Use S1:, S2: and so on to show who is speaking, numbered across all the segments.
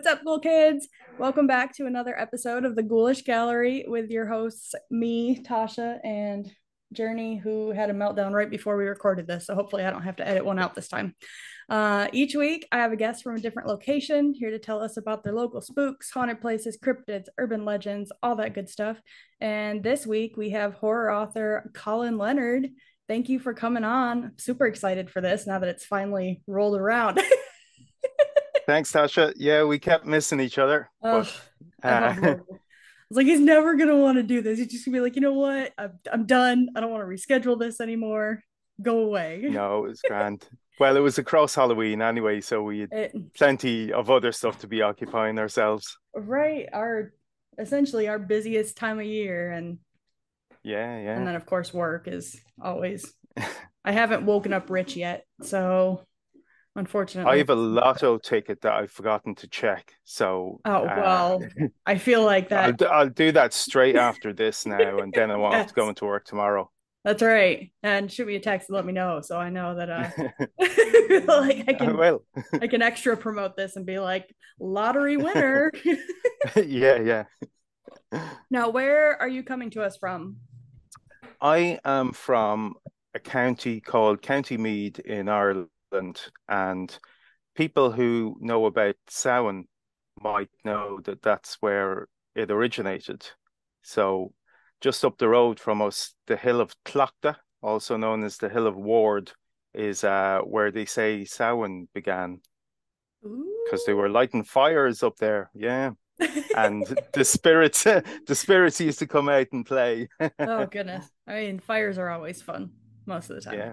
S1: up, Ghoul Kids? Welcome back to another episode of the Ghoulish Gallery with your hosts, me, Tasha, and Journey, who had a meltdown right before we recorded this. So hopefully, I don't have to edit one out this time. Each week, I have a guest from a different location here to tell us about their local spooks, haunted places, cryptids, urban legends, all that good stuff. And this week, we have horror author Colin Leonard. Thank you for coming on. I'm super excited for this now that it's finally rolled around.
S2: Thanks, Tasha. Yeah, we kept missing each other,
S1: Ugh,
S2: but
S1: I felt
S2: uh,
S1: horrible. I was like, he's never gonna want to do this. He's just gonna be like, you know what? I'm done. I don't want to reschedule this anymore. Go away.
S2: no, it was grand. Well, it was across Halloween anyway, so we had
S1: It,
S2: plenty of other stuff to be occupying ourselves.
S1: right, our essentially our busiest time of year,
S2: Yeah,
S1: and
S2: yeah.
S1: then of course work is always. I haven't woken up rich yet, so
S2: I
S1: unfortunately.
S2: have a lotto ticket that I've forgotten to check, so
S1: Oh well, I feel like that.
S2: I'll do that straight after this now, and then I won't have to go
S1: Yes.
S2: into work tomorrow.
S1: That's right. And shoot me a text and let me know so I know that
S2: I
S1: like
S2: will.
S1: I can extra promote this and be like lottery winner.
S2: Yeah, yeah.
S1: Now, where are you coming to us from?
S2: I am from a county called County Meath in Ireland, and people who know about Samhain might know that that's where it originated. So, just up the road from us, the Hill of Tlachta, also known as the Hill of Ward, is where they say Samhain began because they
S1: Ooh.
S2: were lighting fires up there. Yeah, and the spirits used to come out and play.
S1: Oh goodness. I mean, fires are always fun most of the time.
S2: Yeah.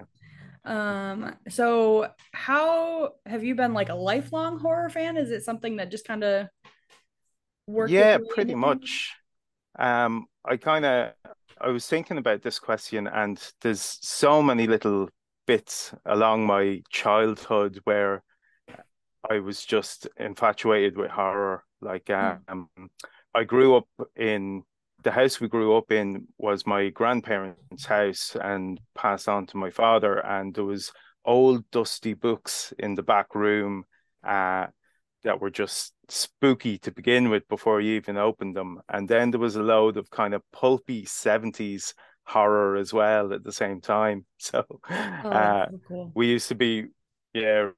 S1: So how have you been like a lifelong horror fan? Is it something that just kind of worked its
S2: Yeah,
S1: way
S2: pretty
S1: into things?
S2: much. I was thinking about this question, and there's so many little bits along my childhood where I was just infatuated with horror.
S1: Mm.
S2: I grew up in the house we grew up in was my grandparents' house and passed on to my father, and there was old dusty books in the back room. That were just spooky to begin with before you even opened them. And then there was a load of kind of pulpy 70s horror as well at the same time. So
S1: Oh, that's so cool.
S2: we used to be, yeah,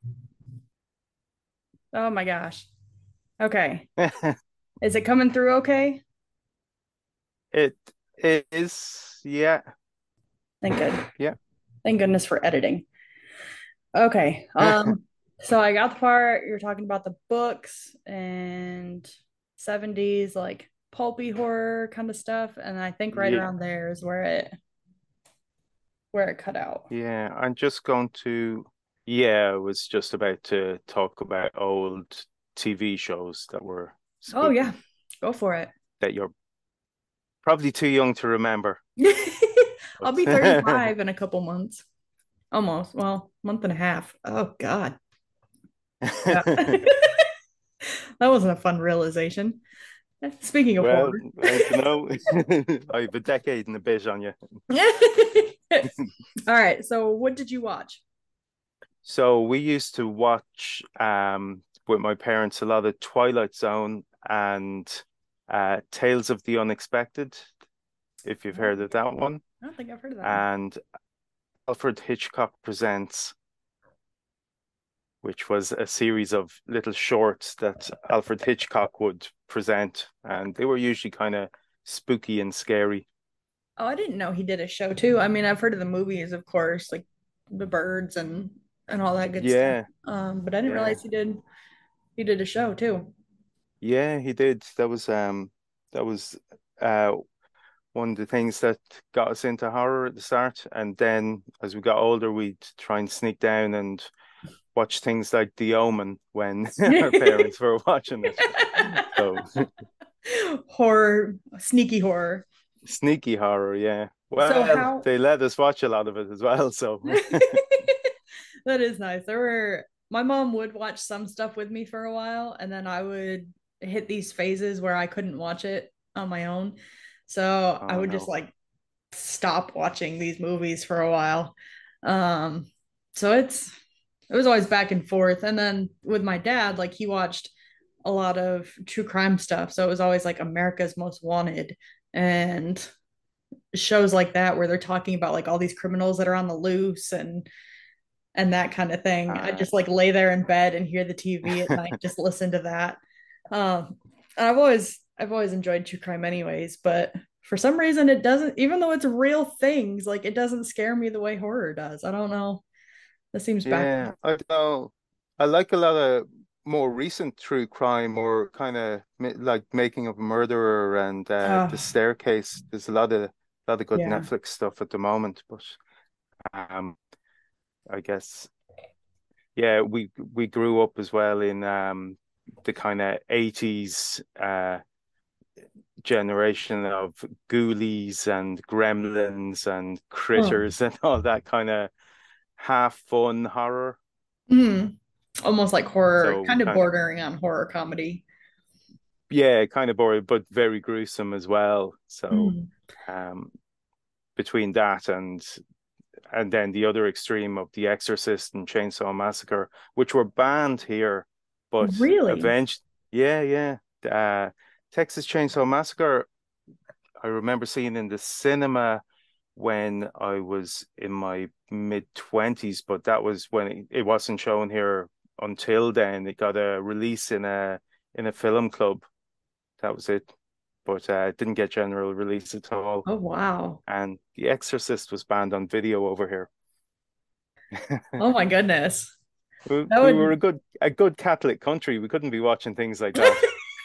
S1: Oh my gosh. Okay. Is it coming through okay?
S2: it is, yeah,
S1: Thank good.
S2: yeah.
S1: Thank goodness for editing. Okay. So I got the part you're talking about the books and 70s like pulpy horror kind of stuff, and I think right
S2: Yeah,
S1: around there is where it cut out.
S2: yeah. I'm just going to, yeah, I was just about to talk about old TV shows that were
S1: Oh yeah,
S2: spooky
S1: go for it.
S2: that you're probably too young to remember.
S1: I'll be 35 in a couple months. Almost. Well, month and a half. Oh God. Yeah. That wasn't a fun realization. Speaking of
S2: Well,
S1: horror.
S2: I don't know. I have a decade and a bit on you.
S1: All right. So what did you watch?
S2: So we used to watch with my parents a lot of Twilight Zone and Tales of the Unexpected, if you've heard of that one.
S1: I don't think I've heard of that one.
S2: And Alfred Hitchcock Presents, which was a series of little shorts that Alfred Hitchcock would present, and they were usually kind of spooky and scary.
S1: Oh, I didn't know he did a show too. I mean, I've heard of the movies, of course, like the birds and all that good stuff.
S2: Yeah,
S1: But I didn't
S2: yeah.
S1: realize he did a show too.
S2: Yeah, he did. That was uh one of the things that got us into horror at the start. And then as we got older, we'd try and sneak down and watch things like The Omen when our parents were watching it. So
S1: Horror, sneaky horror.
S2: sneaky horror, yeah.
S1: So
S2: Well,
S1: how
S2: they let us watch a lot of it as well. So
S1: that is nice. My mom would watch some stuff with me for a while, and then I would hit these phases where I couldn't watch it on my own. So I
S2: oh
S1: would just
S2: no.
S1: like stop watching these movies for a while. Um, so it was always back and forth. And then with my dad, like he watched a lot of true crime stuff. So it was always like America's Most Wanted and shows like that where they're talking about like all these criminals that are on the loose and that kind of thing. I
S2: Uh,
S1: just like lay there in bed and hear the TV at night, just listen to that. I've always enjoyed true crime anyways, but for some reason it doesn't, even though it's real things, like it doesn't scare me the way horror does. I don't know. That seems
S2: yeah,
S1: backwards.
S2: I don't know. I like a lot of more recent true crime or kind of like Making of a Murderer and The
S1: Oh,
S2: Staircase. There's a lot of good
S1: yeah.
S2: Netflix stuff at the moment, but um, I guess yeah, we grew up as well in the kind of 80s generation of Ghoulies and Gremlins and
S1: Oh.
S2: Critters and all that kind of half fun horror.
S1: Mm. Almost like horror,
S2: So
S1: kind of
S2: kind of
S1: bordering on horror comedy.
S2: yeah, kind of boring, but very gruesome as well. So
S1: Mm.
S2: um, between that and then the other extreme of The Exorcist and Chainsaw Massacre, which were banned here, but
S1: Really?
S2: eventually, yeah, yeah. Texas Chainsaw Massacre, I remember seeing in the cinema when I was in my mid-20s, but that was when it wasn't shown here until then. It got a release in a film club. That was it. But it didn't get general release at all.
S1: Oh, wow.
S2: And The Exorcist was banned on video over here.
S1: Oh my goodness.
S2: We,
S1: That
S2: we were
S1: would
S2: a good Catholic country. We couldn't be watching things like that.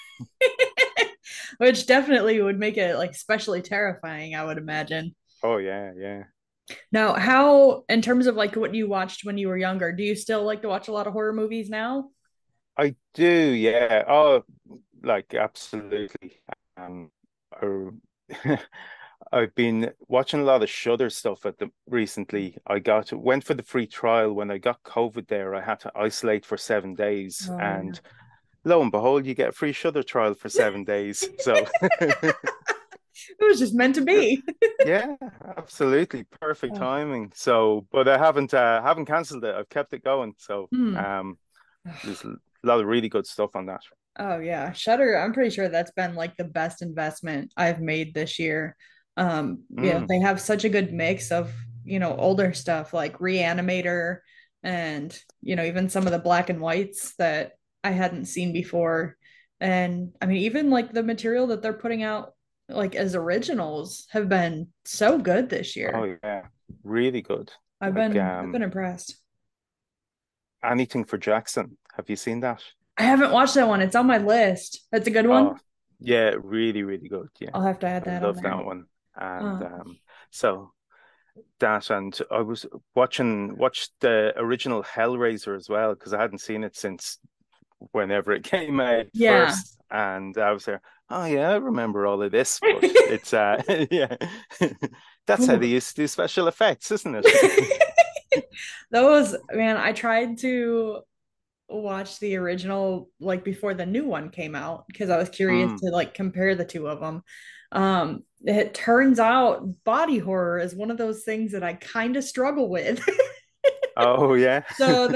S1: which definitely would make it like especially terrifying, I would imagine.
S2: Oh yeah, yeah.
S1: Now, how, in terms of like what you watched when you were younger, do you still like to watch a lot of horror movies now?
S2: I do, yeah. Oh, like absolutely. Um, I, I've been watching a lot of Shudder stuff at the recently. Went for the free trial when I got COVID there. I had to isolate for 7 days,
S1: Oh, yeah.
S2: and lo and behold, you get a free Shudder trial for 7 days. So
S1: It was just meant to be.
S2: yeah, absolutely perfect
S1: Oh.
S2: timing. So, but I haven't cancelled it. I've kept it going. So
S1: Hmm.
S2: there's a lot of really good stuff on that.
S1: Oh yeah, Shutter. I'm pretty sure that's been like the best investment I've made this year. Yeah,
S2: Mm.
S1: they have such a good mix of, older stuff like Reanimator and, even some of the black and whites that I hadn't seen before. And I mean, even like the material that they're putting out like as originals have been so good this
S2: Oh
S1: year.
S2: yeah, really good.
S1: I've
S2: Like
S1: been I've been impressed.
S2: anything for Jackson. Have you seen that?
S1: I haven't watched that one. It's on my list. That's a good
S2: Oh
S1: one.
S2: yeah, really, really good. Yeah,
S1: I'll have to add
S2: I
S1: that on
S2: love
S1: there.
S2: that one. And
S1: Uh,
S2: so that and I was watched the original Hellraiser as well because I hadn't seen it since whenever it came out
S1: yeah.
S2: first, and I was there. Oh yeah, I remember all of this, but it's yeah, that's how they
S1: Ooh.
S2: used to do special effects, isn't it?
S1: Those, man, I tried to watch the original like before the new one came out because I was curious
S2: Mm.
S1: to like compare the two of them. It turns out body horror is one of those things that I kind of struggle with.
S2: Oh yeah,
S1: So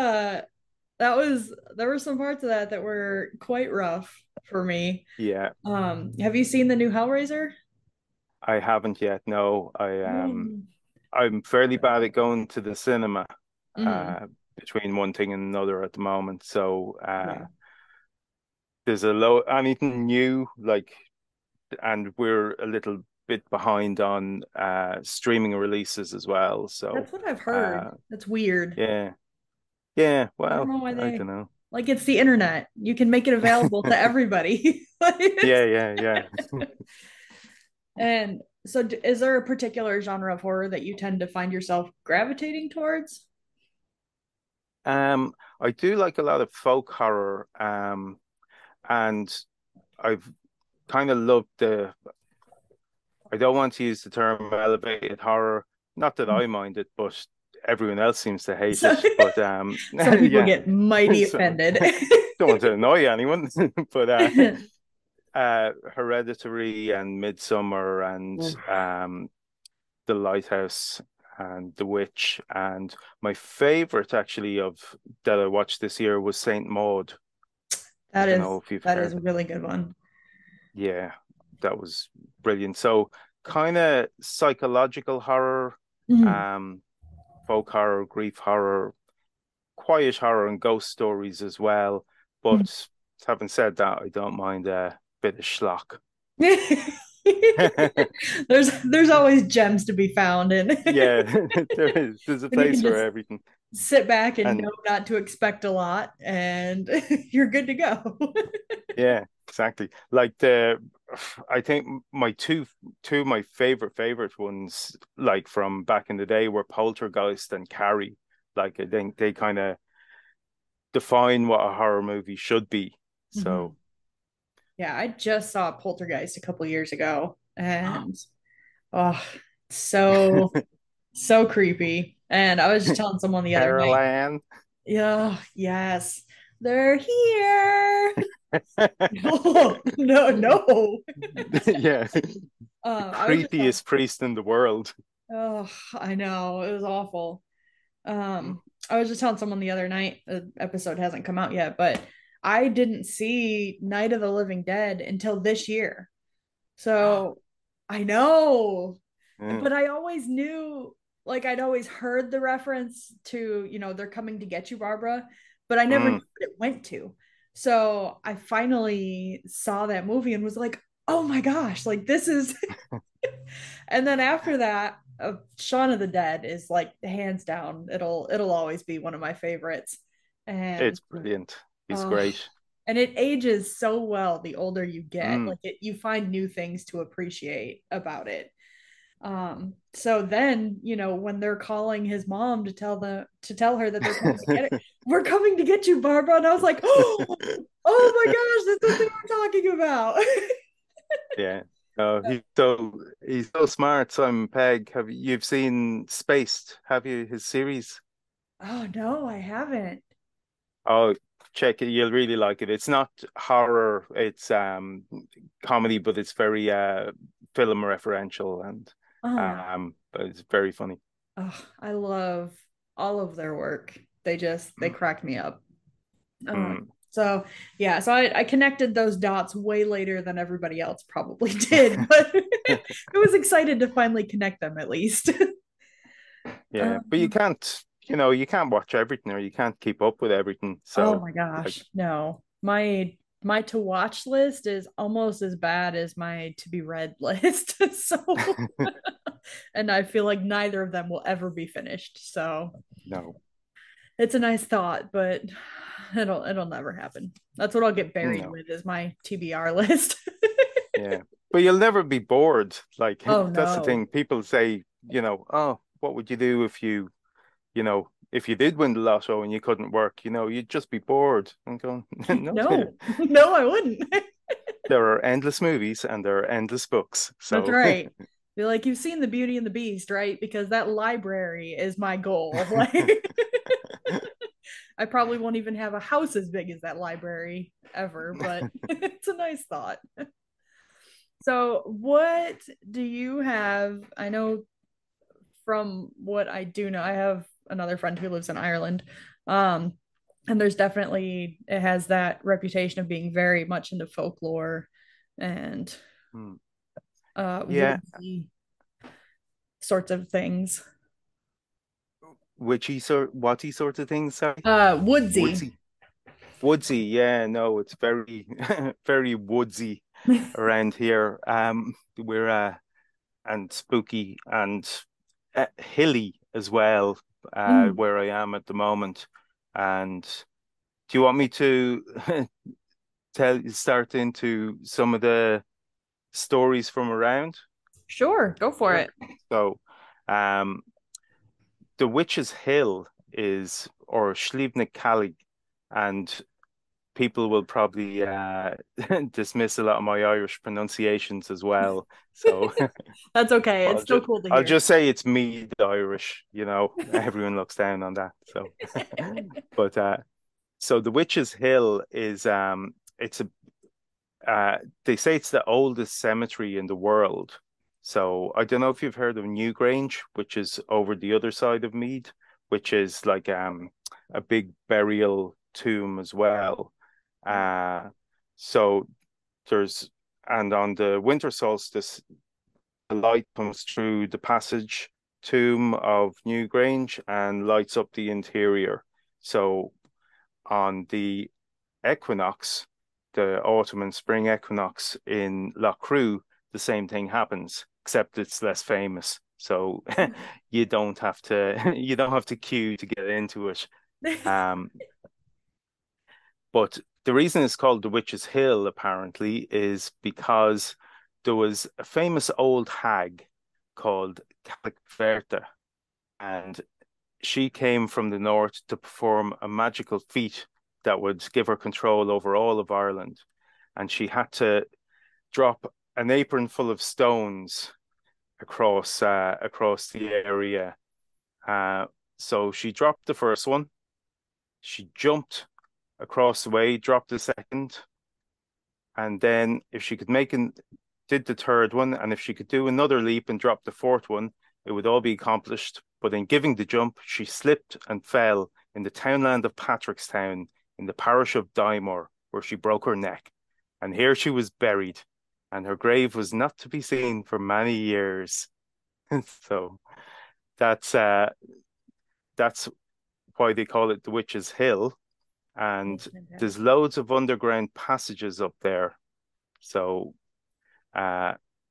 S1: there were some parts of that that were quite rough for me.
S2: yeah.
S1: Have you seen the new Hellraiser?
S2: I haven't yet. No,
S1: Mm.
S2: I'm fairly bad at going to the cinema
S1: Mhm.
S2: between one thing and another at the moment. So
S1: Yeah.
S2: there's a low anything new like, and we're a little bit behind on streaming releases as well. So
S1: That's what I've heard.
S2: uh,
S1: That's weird.
S2: yeah, yeah.
S1: I don't
S2: Well,
S1: know why
S2: I don't
S1: they
S2: know.
S1: like it's the internet. You can make it available to everybody.
S2: Yeah, yeah, yeah.
S1: And so is there a particular genre of horror that you tend to find yourself gravitating towards?
S2: I do like a lot of folk horror, and I've kind of loved the. I don't want to use the term elevated horror. Not that I mind it, but everyone else seems to hate
S1: So
S2: it. But
S1: some people
S2: yeah,
S1: get mighty
S2: so
S1: offended.
S2: don't want to annoy anyone. But Hereditary and Midsummer and The Lighthouse and The Witch and my favorite actually of that I watched this year was Saint Maud. I don't know if you've
S1: That is
S2: heard.
S1: a really good one.
S2: Yeah, that was brilliant. So kind of psychological horror,
S1: Mhm.
S2: um, folk horror, grief horror, quiet horror, and ghost stories as well. But having said that, I don't mind a bit of schlock.
S1: There's always gems to be found in.
S2: Yeah, there is. There's a
S1: And you
S2: place
S1: can
S2: for
S1: just
S2: everything.
S1: sit back and
S2: And
S1: know not to expect a lot, and you're good to go.
S2: yeah, exactly. Like I think my two of my favorite ones, like from back in the day, were Poltergeist and Carrie. Like I think they kind of define what a horror movie should be. So
S1: Mhm. Yeah, I just saw Poltergeist a couple years ago, and oh, so so creepy. And I was just telling someone the other
S2: Carol
S1: night,
S2: Ann.
S1: yeah, yes, they're here. No, no, no.
S2: Yeah,
S1: I was just telling,
S2: creepiest priest in the world.
S1: oh, I know it was awful. I was just telling someone the other night, the episode hasn't come out yet, but I didn't see Night of the Living Dead until this year. So I know,
S2: Mm,
S1: but I always knew, like I'd always heard the reference to, they're coming to get you, Barbara, but I never knew
S2: mm.
S1: what it went to. So I finally saw that movie and was like, oh my gosh, like this is. And then after that, Shaun of the Dead is like hands down. It'll always be one of my favorites. And
S2: It's brilliant. He's
S1: oh,
S2: great.
S1: and it ages so well the older you get.
S2: Mm.
S1: Like you find new things to appreciate about it. So then, when they're calling his mom to tell her that they're coming to get it, we're coming to get you, Barbara. And I was like, oh my gosh, that's what they were talking about.
S2: Yeah. Oh, he's so smart, Simon Pegg. You've seen Spaced, have you, his series?
S1: Oh no, I haven't.
S2: Oh, check it. You'll really like it. It's not horror, it's comedy, but it's very film referential and
S1: Oh,
S2: but it's very funny.
S1: oh, I love all of their work. They
S2: Mm.
S1: crack me up.
S2: Mm.
S1: So yeah, so I connected those dots way later than everybody else probably did, but it was excited to finally connect them at least.
S2: Yeah, but
S1: Um,
S2: you can't watch everything or you can't keep up with everything.
S1: oh
S2: So
S1: my
S2: like,
S1: gosh, no. My to watch list is almost as bad as my to be read list. So, and I feel like neither of them will ever be finished. So,
S2: no,
S1: it's a nice thought, but it'll never happen. That's what I'll get buried
S2: no,
S1: with is my TBR list.
S2: yeah. But you'll never be bored. Like
S1: Oh
S2: that's the
S1: no.
S2: thing. People say, oh, what would you do if you did win the lotto and you couldn't work, you'd just be bored. I'm going, no,
S1: No. No, I wouldn't.
S2: there are endless movies and there are endless books.
S1: That's
S2: So
S1: right. You're like, you've seen the Beauty and the Beast, right? Because that library is my goal. Like I probably won't even have a house as big as that library ever, but it's a nice thought. So, what do you have? I know from what I do know, I have another friend who lives in Ireland. Um, and there's definitely, it has that reputation of being very much into folklore and
S2: hmm. Yeah,
S1: woodsy sorts of things.
S2: whaty sorts of things, sorry.
S1: Woodsy.
S2: Woodsy. Woodsy, yeah, no, it's very very woodsy around here. We're and spooky and hilly as well,
S1: Mm,
S2: where I am at the moment. And do you want me to start into some of the stories from around
S1: sure, go for
S2: here?
S1: it.
S2: So, um, the Witch's Hill is, or Slievna Calig, and people will probably dismiss a lot of my Irish pronunciations as well. So
S1: That's okay. It's
S2: I'll
S1: still
S2: just
S1: cool to
S2: I'll
S1: hear.
S2: just say it's me, the Irish. Everyone looks down on that. So, but so the Witch's Hill is it's a they say it's the oldest cemetery in the world. So I don't know if you've heard of Newgrange, which is over the other side of Meath, which is like a big burial tomb as well. Uh, so there's, and on the winter solstice, the light comes through the passage tomb of Newgrange and lights up the interior. So on the equinox, the autumn and spring equinox in Loughcrew, the same thing happens, except it's less famous. So you don't have to queue to get into it. Um, but the reason it's called the Witch's Hill, apparently, is because there was a famous old hag called Calicverta, and she came from the north to perform a magical feat that would give her control over all of Ireland. And she had to drop an apron full of stones across the area. Uh, so she dropped the first one. She jumped across the way, dropped the second, and then if she could did the third one, and if she could do another leap and drop the fourth one, it would all be accomplished. But in giving the jump, she slipped and fell in the townland of Patrickstown in the parish of Dymore, where she broke her neck. And here she was buried, and her grave was not to be seen for many years. So that's uh that's why they call it the Witch's Hill. And
S1: That's fantastic.
S2: there's loads of underground passages up there. So uh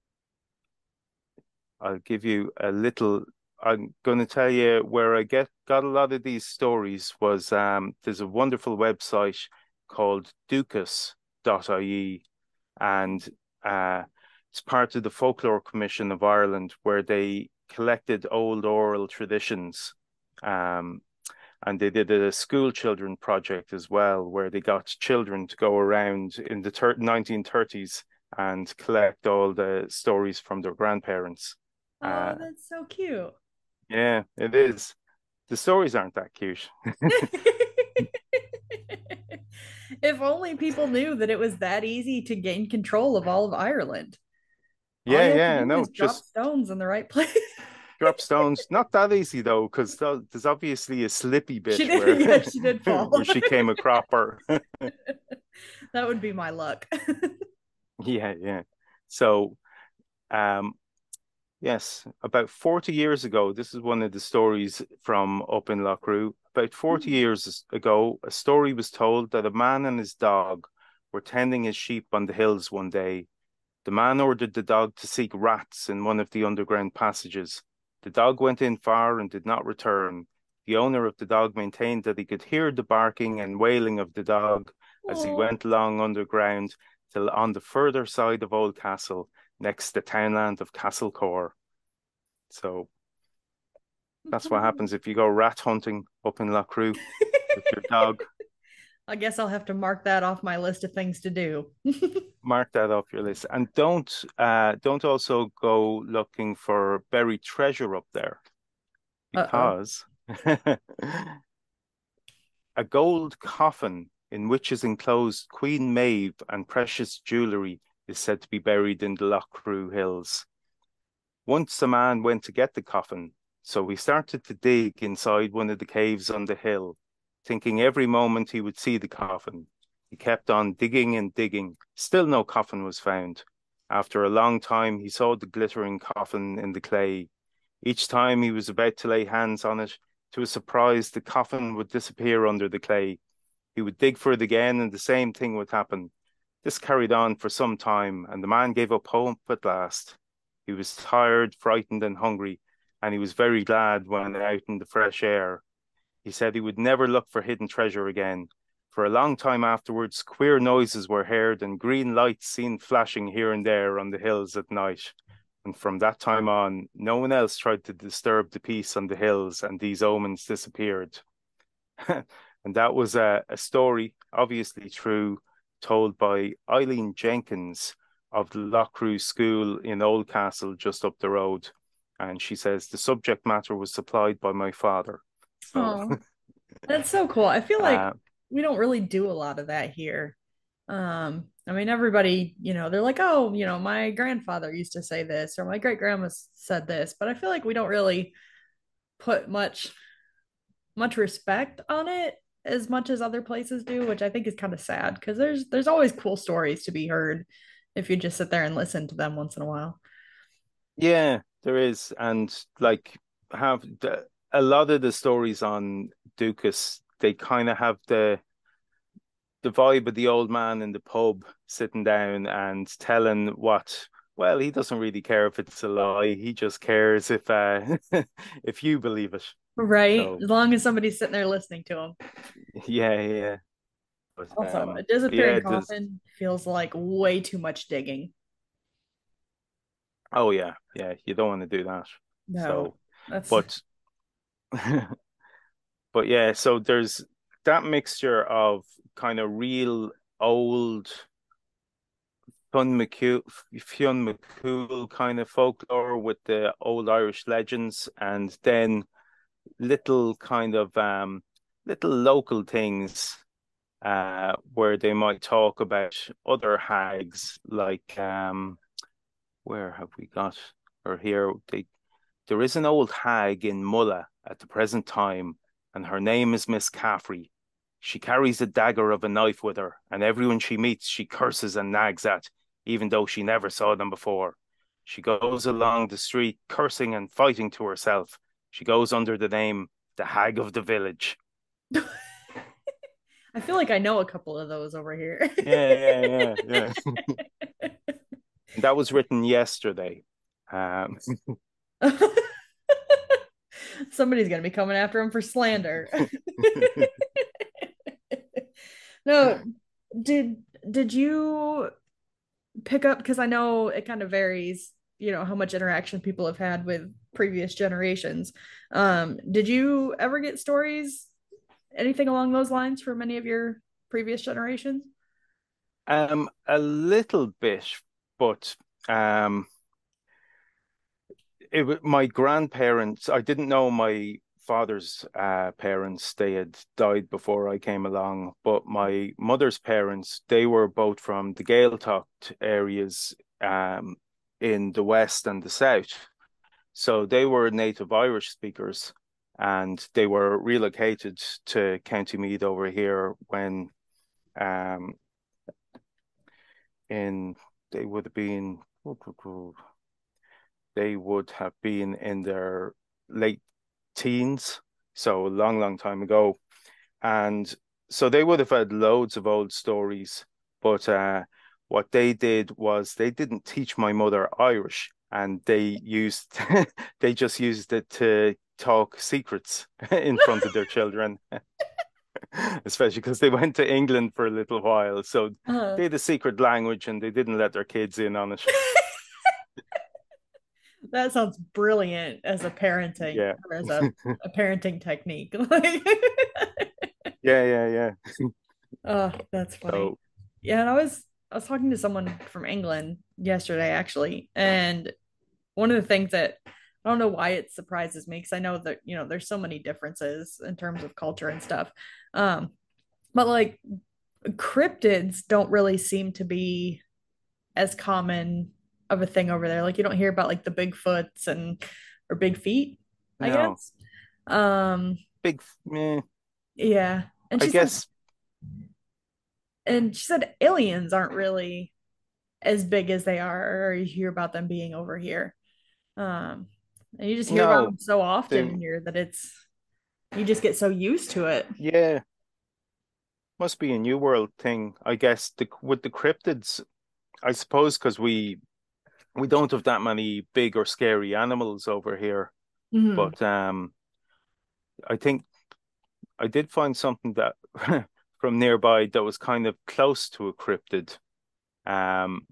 S2: I'll give you a little. I'm going to tell you where I got a lot of these stories was there's a wonderful website called Dukas.ie, and uh, it's part of the Folklore Commission of Ireland, where they collected old oral traditions. Um, and they did a school children project as well, where they got children to go around in the 1930s and collect all the stories from their grandparents.
S1: Oh,
S2: Uh,
S1: that's so cute.
S2: yeah, it is. The stories aren't that cute.
S1: If only people knew that it was that easy to gain control of all of Ireland. All
S2: Yeah,
S1: you have to
S2: yeah,
S1: do
S2: no,
S1: is drop
S2: just
S1: stones in the right place.
S2: drop stones. Not that easy though, because there's obviously a slippy
S1: She
S2: bit
S1: did,
S2: where
S1: yeah, she did
S2: where
S1: fall.
S2: she came a cropper.
S1: That would be my luck.
S2: Yeah, yeah. So, um, yes, about 40 years ago, this is one of the stories from up in Loughcrew. About 40 years ago, a story was told that a man and his dog were tending his sheep on the hills one day. The man ordered the dog to seek rats in one of the underground passages. The dog went in far and did not return. The owner of the dog maintained that he could hear the barking and wailing of the dog as he
S1: Oh.
S2: went along underground till on the further side of Oldcastle, next the townland of Castlecore. So that's what happens if you go rat hunting up in Loughcrew with your dog.
S1: I guess I'll have to mark that off my list of things to do.
S2: Mark that off your list, and don't also go looking for buried treasure up there
S1: Uh-oh.
S2: because a gold coffin in which is enclosed Queen Maeve and precious jewellery is said to be buried in the Loughcrew Hills. Once a man went to get the coffin, so he started to dig inside one of the caves on the hill, thinking every moment he would see the coffin. He kept on digging and digging. Still no coffin was found. After a long time, he saw the glittering coffin in the clay. Each time he was about to lay hands on it, to his surprise, the coffin would disappear under the clay. He would dig for it again, and the same thing would happen. This carried on for some time, and the man gave up hope at last. He was tired, frightened, and hungry, and he was very glad when out in the fresh air. He said he would never look for hidden treasure again. For a long time afterwards, queer noises were heard and green lights seen flashing here and there on the hills at night. And from that time on, no one else tried to disturb the peace on the hills, and these omens disappeared. And that was a story, obviously true, told by Eileen Jenkins of the Loughcrew School in Oldcastle, just up the road. And she says the subject matter was supplied by my father. So,
S1: Oh, that's so cool. I feel like
S2: uh,
S1: we don't really do a lot of that here. I mean, everybody, they're like, oh, my grandfather used to say this, or my great grandma said this, but I feel like we don't really put much respect on it. as much as other places do, which I think is kind of sad because there's always cool stories to be heard if you just sit there and listen to them once in a while.
S2: Yeah, there is, and like have a lot of the stories on Dukas, they kind of have the vibe of the old man in the pub sitting down and telling what. Well, he doesn't really care if it's a lie. He just cares if if you believe it.
S1: Right.
S2: So
S1: As long as somebody's sitting there listening to them.
S2: yeah, yeah.
S1: Also, a
S2: Yeah,
S1: disappearing
S2: it does.
S1: coffin feels like way too much digging.
S2: Oh yeah, yeah. You don't want to do that.
S1: No,
S2: So,
S1: that's
S2: but but yeah, so there's that mixture of kind of real old Fionn McCool kind of folklore with the old Irish legends, and then little kind of little local things where they might talk about other hags like where have we got her here? There is an old hag in Mulla at the present time, and her name is Miss Caffrey. She carries a dagger of a knife with her, and everyone she meets she curses and nags at, even though she never saw them before. She goes along the street cursing and fighting to herself. She goes under the name the Hag of the Village.
S1: I feel like I know a couple of those over here.
S2: Yeah. That was written yesterday. Um,
S1: Somebody's gonna be coming after him for slander. No, did you pick up because I know it kind of varies, how much interaction people have had with previous generations. Did you ever get stories, anything along those lines from any of your previous generations?
S2: a little bit, but my grandparents. I didn't know my father's parents. They had died before I came along, but my mother's parents, they were both from the Gaeltacht areas in the west and the south. So they were native Irish speakers, and they were relocated to County Meath over here when um in they would have been they would have been in their late teens, so a long, long time ago. And so they would have had loads of old stories, but what they did was they didn't teach my mother Irish, and they just used it to talk secrets in front of their children, especially because they went to England for a little while. So
S1: Uh,
S2: they had a secret language and they didn't let their kids in on it.
S1: that sounds brilliant as a parenting
S2: Yeah.
S1: or as a parenting technique.
S2: Yeah.
S1: Oh, that's funny.
S2: So,
S1: Yeah, and I was talking to someone from England yesterday actually, and one of the things that I don't know why it surprises me because I know that there's so many differences in terms of culture and stuff. Um, but like cryptids don't really seem to be as common of a thing over there. Like you don't hear about like the Bigfoots and or big feet, I
S2: no,
S1: guess. Um,
S2: big, meh.
S1: yeah. And
S2: I
S1: she said
S2: guess,
S1: aliens aren't really as big as they are, or you hear about them being over here. Um, and you just hear about
S2: no,
S1: them so often
S2: they,
S1: here that you just get so used to it.
S2: yeah, must be a New World thing. I guess with the cryptids, I suppose because we don't have that many big or scary animals over here.
S1: Mhm.
S2: But I think I did find something that from nearby that was kind of close to a cryptid. Um,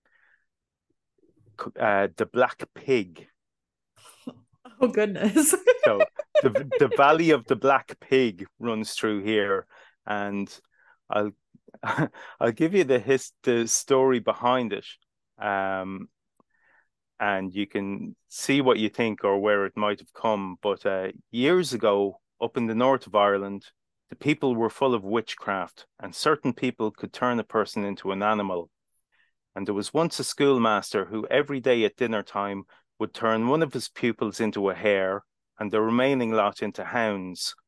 S2: the Black Pig.
S1: Oh goodness.
S2: So the Valley of the Black Pig runs through here, and I'll I'll give you the story behind it, um, and you can see what you think or where it might have come. But years ago, up in the north of Ireland, the people were full of witchcraft, and certain people could turn a person into an animal. And there was once a schoolmaster who every day at dinner time would turn one of his pupils into a hare and the remaining lot into hounds.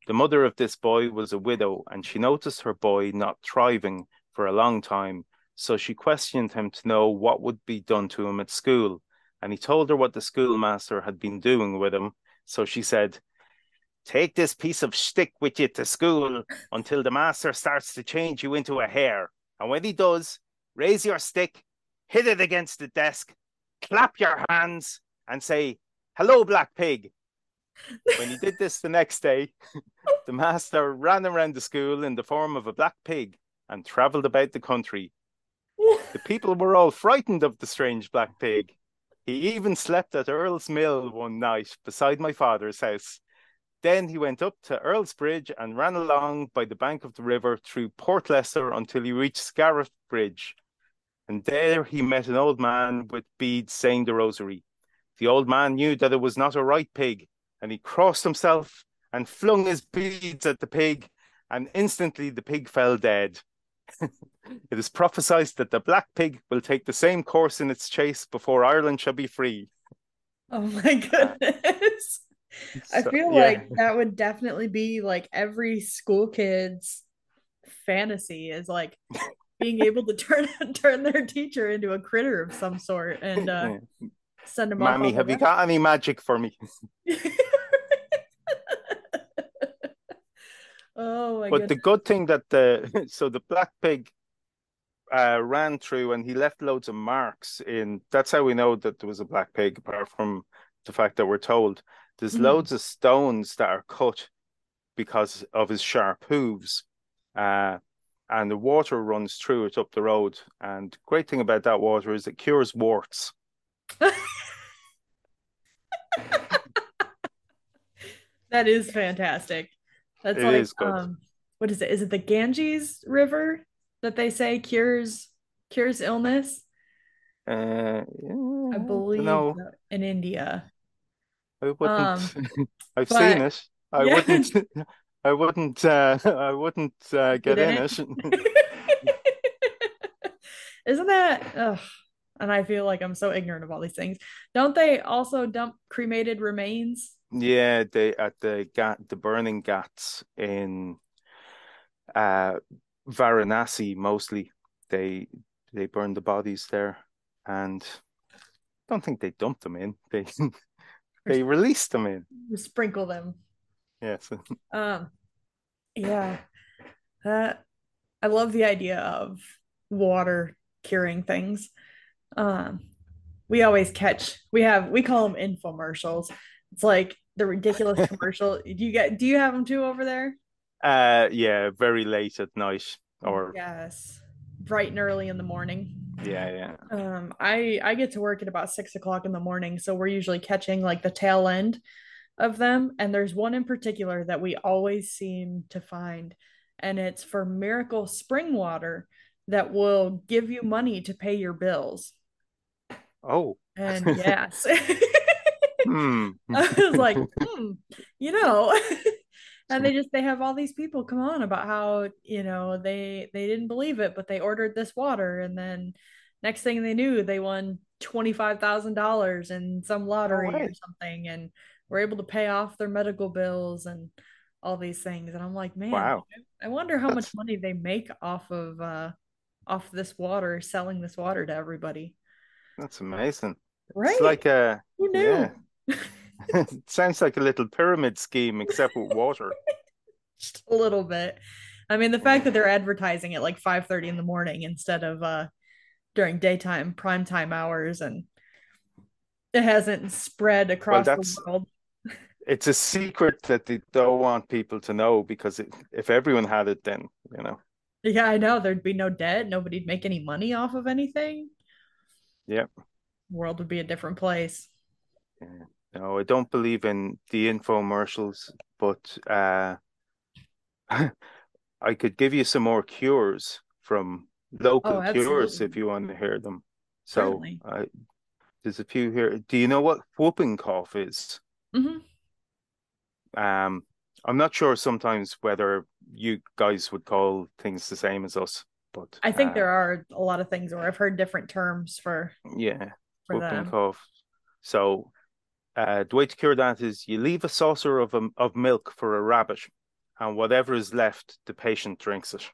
S2: The mother of this boy was a widow, and she noticed her boy not thriving for a long time. So she questioned him to know what would be done to him at school. And he told her what the schoolmaster had been doing with him. So she said, take this piece of stick with you to school until the master starts to change you into a hare. And when he does, raise your stick, hit it against the desk, clap your hands, and say, hello, Black Pig. When he did this the next day, the master ran around the school in the form of a black pig and travelled about the country. The people were all frightened of the strange black pig. He even slept at Earl's Mill one night beside my father's house. Then he went up to Earl's Bridge and ran along by the bank of the river through Portleicester until he reached Scariff Bridge. And there he met an old man with beads saying the rosary. The old man knew that it was not a right pig, and he crossed himself and flung his beads at the pig, and instantly the pig fell dead. It is prophesied that the black pig will take the same course in its chase before Ireland shall be free.
S1: Oh my goodness. I
S2: So,
S1: feel
S2: yeah,
S1: like that would definitely be like every school kid's fantasy is like being able to turn their teacher into a critter of some sort and
S2: yeah.
S1: send them off
S2: Mammy,
S1: on
S2: have you
S1: the
S2: got any magic for me?
S1: run. Oh my
S2: But the
S1: goodness.
S2: good thing that the black pig ran through and he left loads of marks in. That's how we know that there was a black pig, apart from the fact that we're told there's
S1: Mhm.
S2: loads of stones that are cut because of his sharp hooves. Uh, and the water runs through it up the road. And great thing about that water is it cures warts.
S1: That is fantastic. That's
S2: It
S1: like
S2: is good.
S1: what is it? Is it the Ganges River that they say cures illness?
S2: Yeah,
S1: I
S2: don't
S1: believe
S2: know.
S1: so, in India.
S2: I
S1: Um,
S2: wouldn't. I've seen
S1: but
S2: it. I
S1: yeah,
S2: wouldn't. I wouldn't. I wouldn't
S1: get
S2: get
S1: in
S2: in
S1: it.
S2: it.
S1: Isn't that ugh, and I feel like I'm so ignorant of all these things. Don't they also dump cremated remains?
S2: Yeah, they at the burning ghats in uh Varanasi mostly. They they burn the bodies there, and don't think they dumped them in. They
S1: Or
S2: they released them in.
S1: sprinkle them?
S2: Yes.
S1: Um, yeah. Uh, I love the idea of water curing things. Um, we call them infomercials. It's like the ridiculous commercial. Do you have them too over there?
S2: Yeah, very late at night or
S1: Yes. Bright and early in the morning.
S2: yeah, yeah.
S1: I get to work at about 6 o'clock in the morning, so we're usually catching like the tail end of them. And there's one in particular that we always seem to find, and it's for Miracle Spring Water that will give you money to pay your bills.
S2: Oh.
S1: And yes,
S2: Hmm.
S1: I was like, you know, and they have all these people come on about how, they didn't believe it, but they ordered this water, and then next thing they knew, they won $25,000 in some
S2: No
S1: lottery or
S2: way.
S1: something, and were able to pay off their medical bills and all these things. And I'm like, man,
S2: Wow.
S1: I wonder how much
S2: That's
S1: money they make off this water, selling this water to everybody.
S2: that's amazing. It's
S1: Right?
S2: like a
S1: Who
S2: yeah.
S1: knew?
S2: It sounds like a little pyramid scheme except with water.
S1: Just a little bit. I mean, the fact that they're advertising at like 5:30 in the morning instead of during daytime prime time hours, and it hasn't spread
S2: Well,
S1: across the
S2: that's
S1: world.
S2: it's a secret that they don't want people to know because if everyone had it, then
S1: Yeah, I know there'd be no debt, nobody'd make any money off of anything.
S2: yeah.
S1: The world would be a different place.
S2: Yeah. No, I don't believe in the infomercials, but I could give you some more cures from
S1: Oh,
S2: local cures
S1: absolutely.
S2: if you want to hear them. So
S1: Certainly.
S2: there's a few here. Do you know what whooping cough is?
S1: Hmm.
S2: Um, I'm not sure sometimes whether you guys would call things the same as us, but
S1: I think there are a lot of things where I've heard different terms
S2: yeah,
S1: for
S2: whooping
S1: them.
S2: cough. So the way to cure that is you leave a saucer of milk for a rabbit, and whatever is left, the patient drinks it.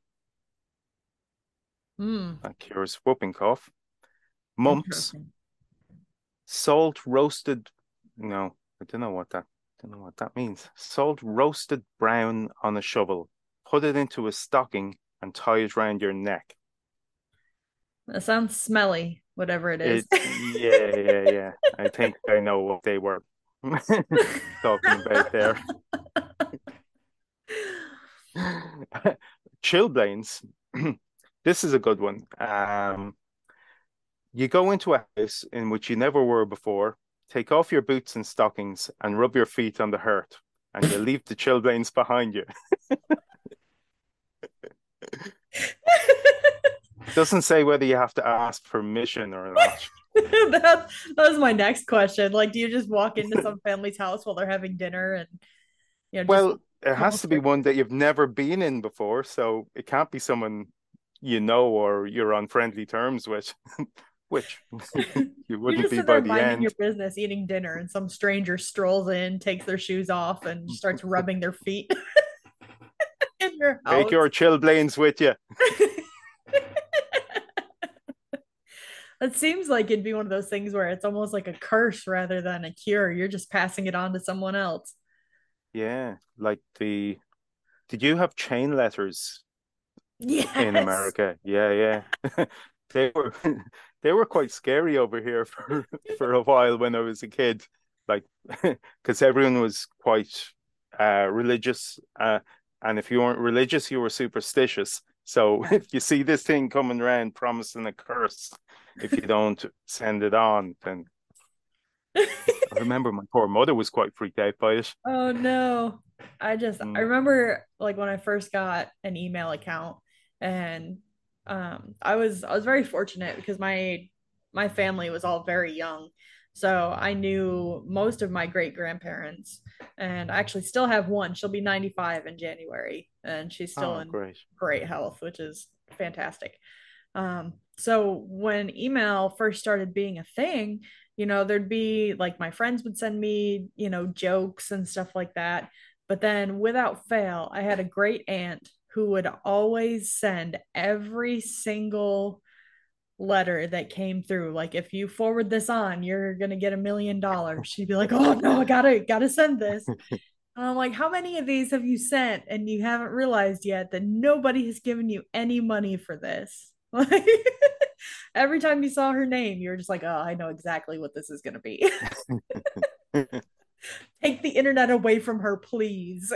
S1: Hmm.
S2: That cures whooping cough. Mumps,
S1: Interesting.
S2: salt roasted. No, I don't know what that means. Salt roasted brown on a shovel. Put it into a stocking and tie it round your neck.
S1: That sounds smelly, whatever it is.
S2: Yeah. I think I know what they were talking about there. Chilblains. This is a good one. You go into a house in which you never were before, take off your boots and stockings, and rub your feet on the hurt, and you leave the chilblains behind you. Doesn't say whether you have to ask permission or not.
S1: that, that was my next question. Like, do you just walk into some family's house while they're having dinner and just
S2: Well, it
S1: pull
S2: has to be
S1: straight?
S2: one that you've never been in before, so it can't be someone you know or you're on friendly terms with, which you
S1: You
S2: wouldn't
S1: just
S2: be
S1: sit
S2: by
S1: there
S2: the
S1: minding your
S2: end.
S1: business, eating dinner, and some stranger strolls in, takes their shoes off, and starts rubbing their feet in your
S2: Take
S1: house.
S2: your chilblains with you.
S1: It seems like it'd be one of those things where it's almost like a curse rather than a cure. You're just passing it on to someone else.
S2: Yeah, like did you have chain letters in
S1: Yes.
S2: America? Yeah. They were they were quite scary over here for a while when I was a kid. Like because everyone was quite religious and if you weren't religious you were superstitious. So
S1: Yeah.
S2: if you see this thing coming around promising a curse if you don't send it on, then I remember my poor mother was quite freaked out by it.
S1: Oh no. I
S2: Mm.
S1: remember like when I first got an email account and I was very fortunate because my family was all very young. So I knew most of my great grandparents and I actually still have one. She'll be 95 in January and she's still
S2: Oh,
S1: in
S2: great.
S1: great health, which is fantastic. So when email first started being a thing, there'd be like my friends would send me, jokes and stuff like that. But then without fail, I had a great aunt who would always send every single letter that came through. Like, if you forward this on, you're gonna get $1 million. She'd be like, "Oh no, I gotta send this." And I'm like, "How many of these have you sent? And you haven't realized yet that nobody has given you any money for this." Like every time you saw her name, you were just like, "Oh, I know exactly what this is gonna be." Take the internet away from her, please.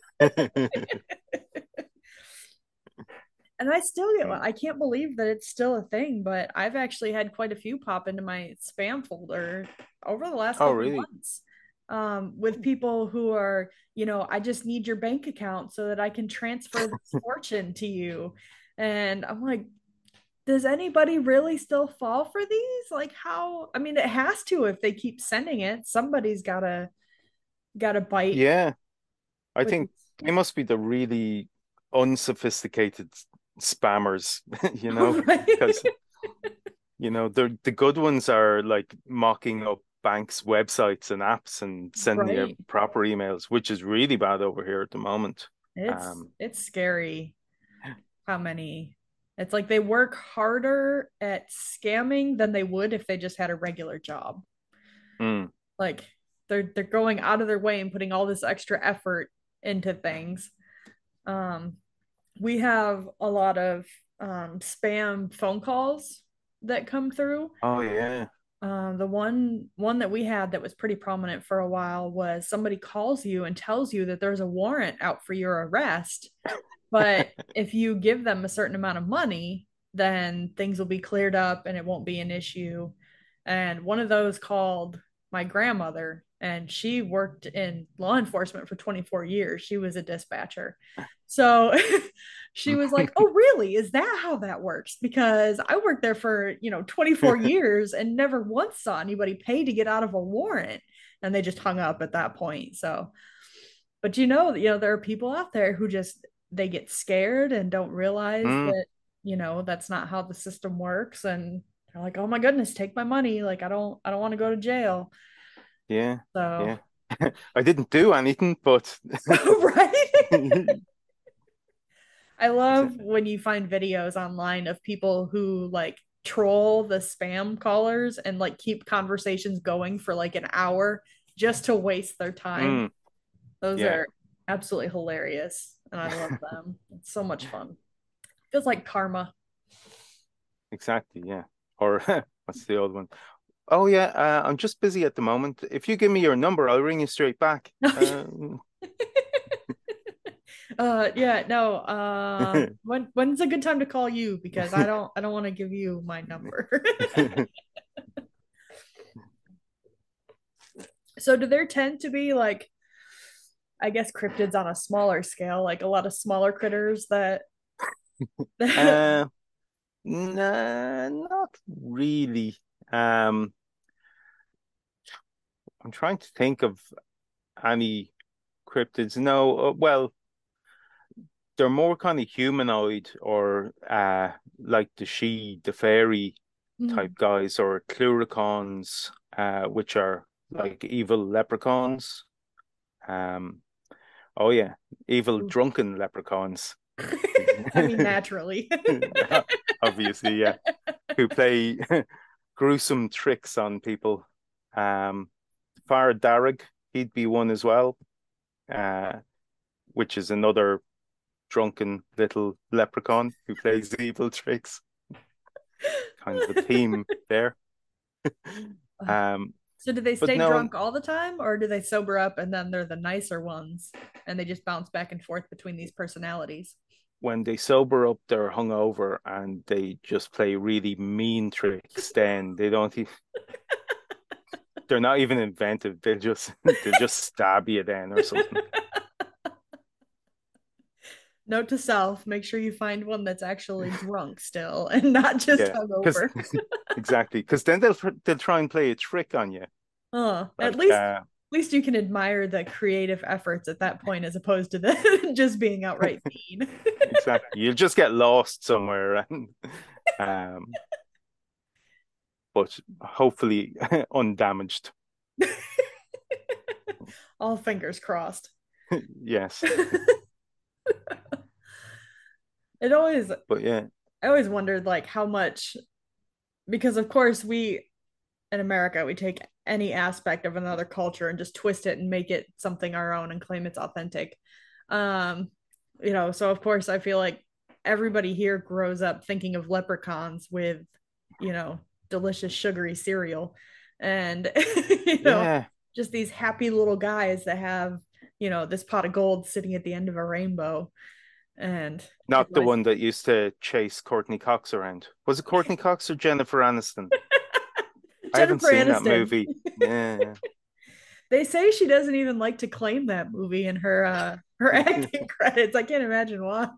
S1: And I still get one. I can't believe that it's still a thing, but I've actually had quite a few pop into my spam folder over the last
S2: Oh,
S1: couple of
S2: really?
S1: months, with people who are, I just need your bank account so that I can transfer this fortune to you. And I'm like, does anybody really still fall for these? Like, how? I mean, it has to if they keep sending it. Somebody's gotta bite,
S2: Yeah, I
S1: which
S2: think
S1: is
S2: they must be the really unsophisticated spammers, you know,
S1: right.
S2: because the good ones are like mocking up banks' websites and apps and sending you
S1: Right.
S2: proper emails, which is really bad over here at the moment.
S1: It's
S2: Um,
S1: it's scary how many. It's like they work harder at scamming than they would if they just had a regular job.
S2: mm.
S1: Like they're going out of their way and putting all this extra effort into things. Um, we have a lot of spam phone calls that come through.
S2: Oh yeah.
S1: The one that we had that was pretty prominent for a while was somebody calls you and tells you that there's a warrant out for your arrest, but if you give them a certain amount of money, then things will be cleared up and it won't be an issue. And one of those called my grandmother, and she worked in law enforcement for 24 years. She was a dispatcher. So she was like, "Oh, really? Is that how that works? Because I worked there for, 24 years and never once saw anybody pay to get out of a warrant." And they just hung up at that point. So, but there are people out there who just they get scared and don't realize
S2: Mm,
S1: that, that's not how the system works and they're like, "Oh my goodness, take my money. Like I don't want to go to jail."
S2: yeah,
S1: So,
S2: yeah. I didn't do anything, but
S1: Right? I love when you find videos online of people who like troll the spam callers and like keep conversations going for like an hour just to waste their time.
S2: mm,
S1: Those
S2: yeah,
S1: are absolutely hilarious and I love them. It's so much fun. Feels like karma.
S2: exactly. Yeah. Or what's the old one? Oh yeah, I'm just busy at the moment. If you give me your number, I'll ring you straight back.
S1: Yeah, no. When's a good time to call you? Because I don't want to give you my number. So do there tend to be like I guess cryptids on a smaller scale, like a lot of smaller critters that that
S2: uh, nah, not really. Um, I'm trying to think of any cryptids. No, well, they're more kind of humanoid or like the fairy type
S1: Hmm.
S2: guys, or cluricons, which are like evil leprechauns. Um, oh yeah, evil drunken leprechauns.
S1: I mean naturally.
S2: Obviously, yeah, who play gruesome tricks on people. Um, Farah Darrig, he'd be one as well, uh, which is another drunken little leprechaun who plays evil tricks. Kind of a theme there. Um,
S1: So do they
S2: but
S1: stay
S2: no,
S1: drunk all the time or do they sober up and then they're the nicer ones and they just bounce back and forth between these personalities?
S2: when they sober up, they're hungover and they just play really mean tricks. Then they don't. They're not even inventive. They'll just stab you then or something.
S1: Note to self, make sure you find one that's actually drunk still and not just
S2: Yeah, because
S1: hungover.
S2: exactly. Because then they'll try and play a trick on you.
S1: At
S2: Like
S1: least you can admire the creative efforts at that point as opposed to the just being outright mean.
S2: exactly. You'll just get lost somewhere and um but hopefully undamaged.
S1: All fingers crossed.
S2: Yes.
S1: It always
S2: But yeah.
S1: I always wondered like how much because of course we in America we take any aspect of another culture and just twist it and make it something our own and claim it's authentic. Um, so of course I feel like everybody here grows up thinking of leprechauns with, you know, delicious sugary cereal and
S2: Yeah.
S1: just these happy little guys that have, this pot of gold sitting at the end of a rainbow and
S2: Not the
S1: everybody's
S2: one that used to chase Courtney Cox around. Was it Courtney Cox or Jennifer Aniston? I haven't
S1: Jennifer
S2: seen that
S1: Aniston.
S2: movie. Yeah.
S1: They say she doesn't even like to claim that movie in her acting credits. I can't imagine why.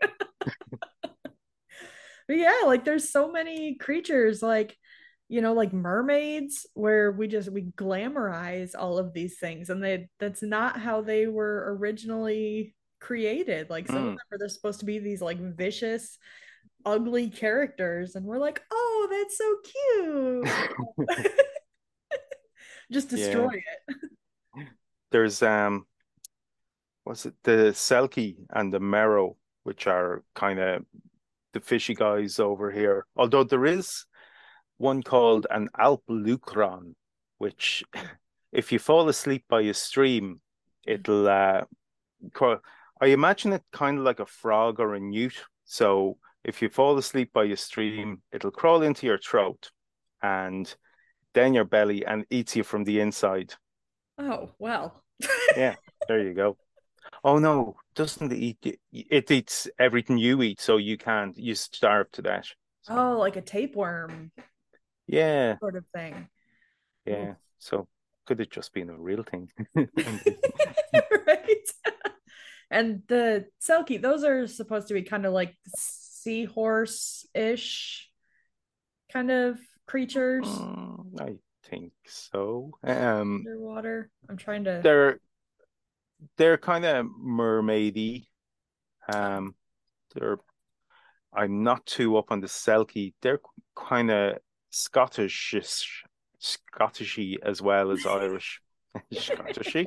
S1: But yeah, like there's so many creatures like like mermaids where we glamorize all of these things and that's not how they were originally created. Like some of
S2: Mm,
S1: them are they're supposed to be these like vicious, ugly characters and we're like, "Oh, that's so cute." Just destroy
S2: yeah.
S1: it.
S2: There's what's it, the Selkie and the Merrow, which are kind of the fishy guys over here. Although there is one called an Alp Lucron, which if you fall asleep by a stream, it'll I imagine it kind of like a frog or a newt. So if you fall asleep by a stream, it'll crawl into your throat and then your belly and eats you from the inside.
S1: Oh, well.
S2: Yeah, there you go. Oh no, doesn't it eat you? It eats everything you eat, so you starve to that. So
S1: Oh, like a tapeworm
S2: yeah,
S1: sort of thing. Oof.
S2: yeah. So could it just been a real thing?
S1: Right? And the Selkie, those are supposed to be kind of like seahorse-ish kind of creatures
S2: I think so.
S1: underwater. I'm trying to.
S2: They're kind of mermaidy. Um, they're I'm not too up on the Selkie. They're kind of Scottish, Scottishy as well as Irish. Scottish.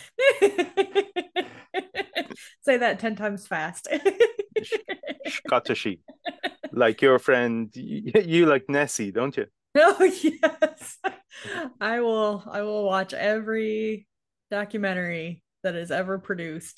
S1: Say that 10 times fast.
S2: Scottish. Like your friend, you like Nessie, don't you?
S1: Oh yes. I will watch every documentary that is ever produced.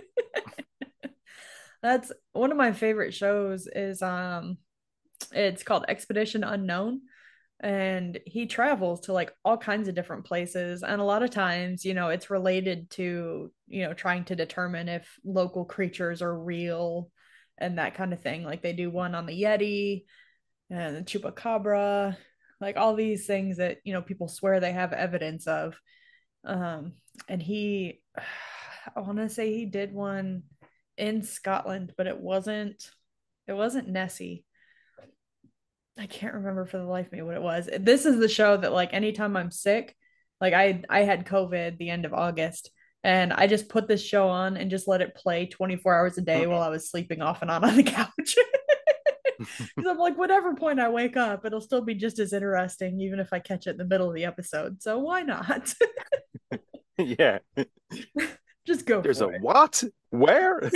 S1: That's one of my favorite shows is it's called Expedition Unknown, and he travels to like all kinds of different places, and a lot of times, it's related to, trying to determine if local creatures are real and that kind of thing. Like they do one on the Yeti and the chupacabra, like all these things that, people swear they have evidence of. Um, and I want to say he did one in Scotland, but it wasn't Nessie. I can't remember for the life of me what it was. This is the show that like anytime I'm sick, like I had COVID the end of August, and I just put this show on and just let it play 24 hours a day while I was sleeping off and on the couch. Because I'm like, whatever point I wake up, it'll still be just as interesting, even if I catch it in the middle of the episode. So why not?
S2: Yeah.
S1: Just go
S2: There's a
S1: for it.
S2: what? Where?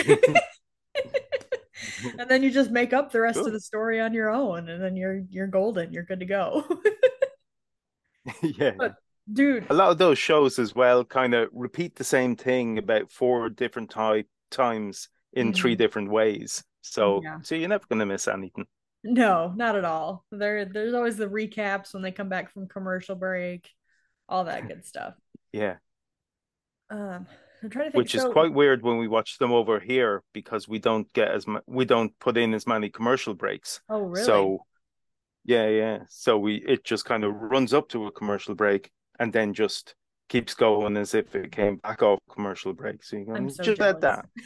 S1: And then you just make up the rest of
S2: Cool.
S1: the story on your own, and then you're golden. You're good to go.
S2: Yeah, yeah.
S1: But dude,
S2: A lot of those shows as well kind of repeat the same thing about four different times in three
S1: mhm,
S2: different ways.
S1: yeah.
S2: So you're never going to miss anything.
S1: No, not at all. There's always the recaps when they come back from commercial break, all that good stuff.
S2: Yeah,
S1: Um, I'm trying to think.
S2: which is
S1: So,
S2: quite weird when we watch them over here because we don't put in as many commercial breaks.
S1: oh really?
S2: So yeah, yeah. So we it just kind of runs up to a commercial break and then just keeps going as if it came back off commercial break. So you
S1: I'm
S2: go,
S1: so
S2: just let
S1: jealous.
S2: that.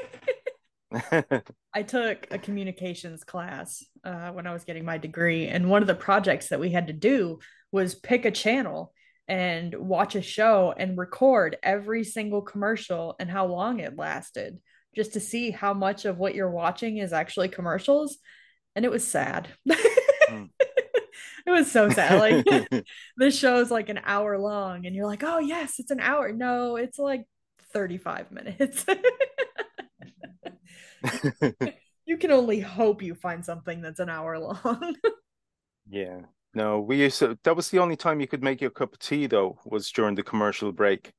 S1: I took a communications class when I was getting my degree, and one of the projects that we had to do was pick a channel and watch a show and record every single commercial and how long it lasted, just to see how much of what you're watching is actually commercials. And it was sad.
S2: Hmm.
S1: It was so sad. Like this show is like an hour long, and you're like, oh yes, it's an hour. No, it's like 35 minutes. You can only hope you find something that's an hour long.
S2: Yeah. No, that was the only time you could make your cup of tea though, was during the commercial break.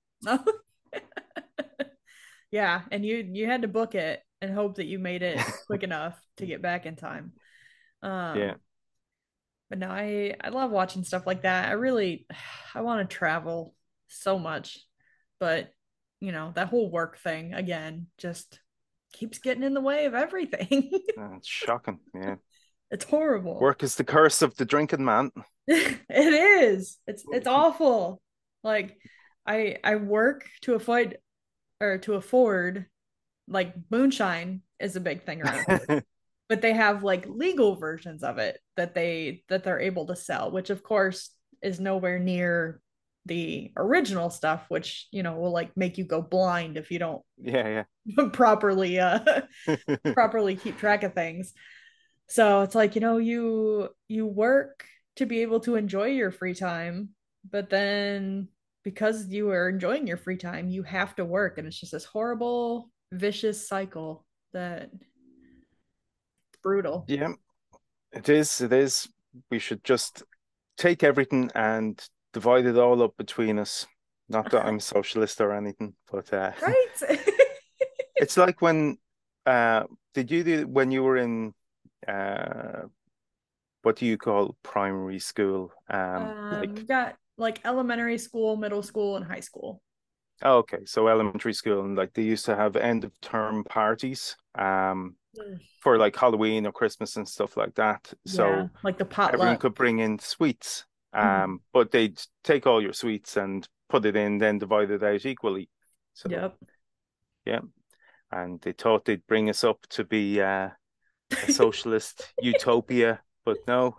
S1: Yeah, and you had to book it and hope that you made it quick enough to get back in time.
S2: Yeah.
S1: Um, but no, I love watching stuff like that. I want to travel so much, but that whole work thing again just keeps getting in the way of everything.
S2: It's shocking. Yeah.
S1: It's horrible.
S2: Work is the curse of the drinking man.
S1: It is. It's awful. Like I work to afford like moonshine is a big thing around here. But they have like legal versions of it that they're able to sell, which of course is nowhere near the original stuff, which will like make you go blind if you don't
S2: Yeah,
S1: properly
S2: yeah.
S1: properly keep track of things. So it's like, you work to be able to enjoy your free time, but then because you are enjoying your free time, you have to work. And it's just this horrible, vicious cycle that it's brutal.
S2: Yeah, it is. It is. We should just take everything and divide it all up between us. Not that I'm a socialist or anything, but
S1: Right?
S2: it's like uh did you do when you were in uh what do you call primary school?
S1: We've got like elementary school, middle school, and high school.
S2: Oh, okay, so elementary school and like they used to have end of term parties
S1: Mm.
S2: for like Halloween or Christmas and stuff like that.
S1: Yeah,
S2: So
S1: like the
S2: everyone
S1: potluck.
S2: could bring in sweets.
S1: Mhm.
S2: But they'd take all your sweets and put it in, then divide it out equally. So
S1: Yep.
S2: yeah, and they thought they'd bring us up to be a socialist utopia, but no.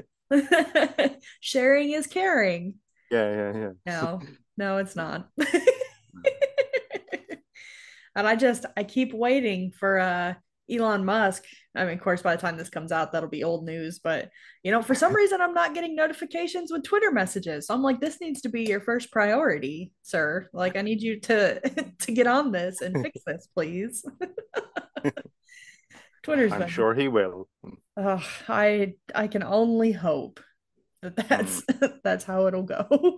S1: Sharing is caring.
S2: Yeah, yeah,
S1: No, no, it's not.
S2: yeah.
S1: And I keep waiting for Elon Musk, I mean, of course, by the time this comes out, that'll be old news. But, for some reason, I'm not getting notifications with Twitter messages. So I'm like, this needs to be your first priority, sir. Like, I need you to to get on this and fix this, please. Twitter's
S2: I'm
S1: been,
S2: sure he will.
S1: I can only hope that
S2: Mm.
S1: that's how it'll go.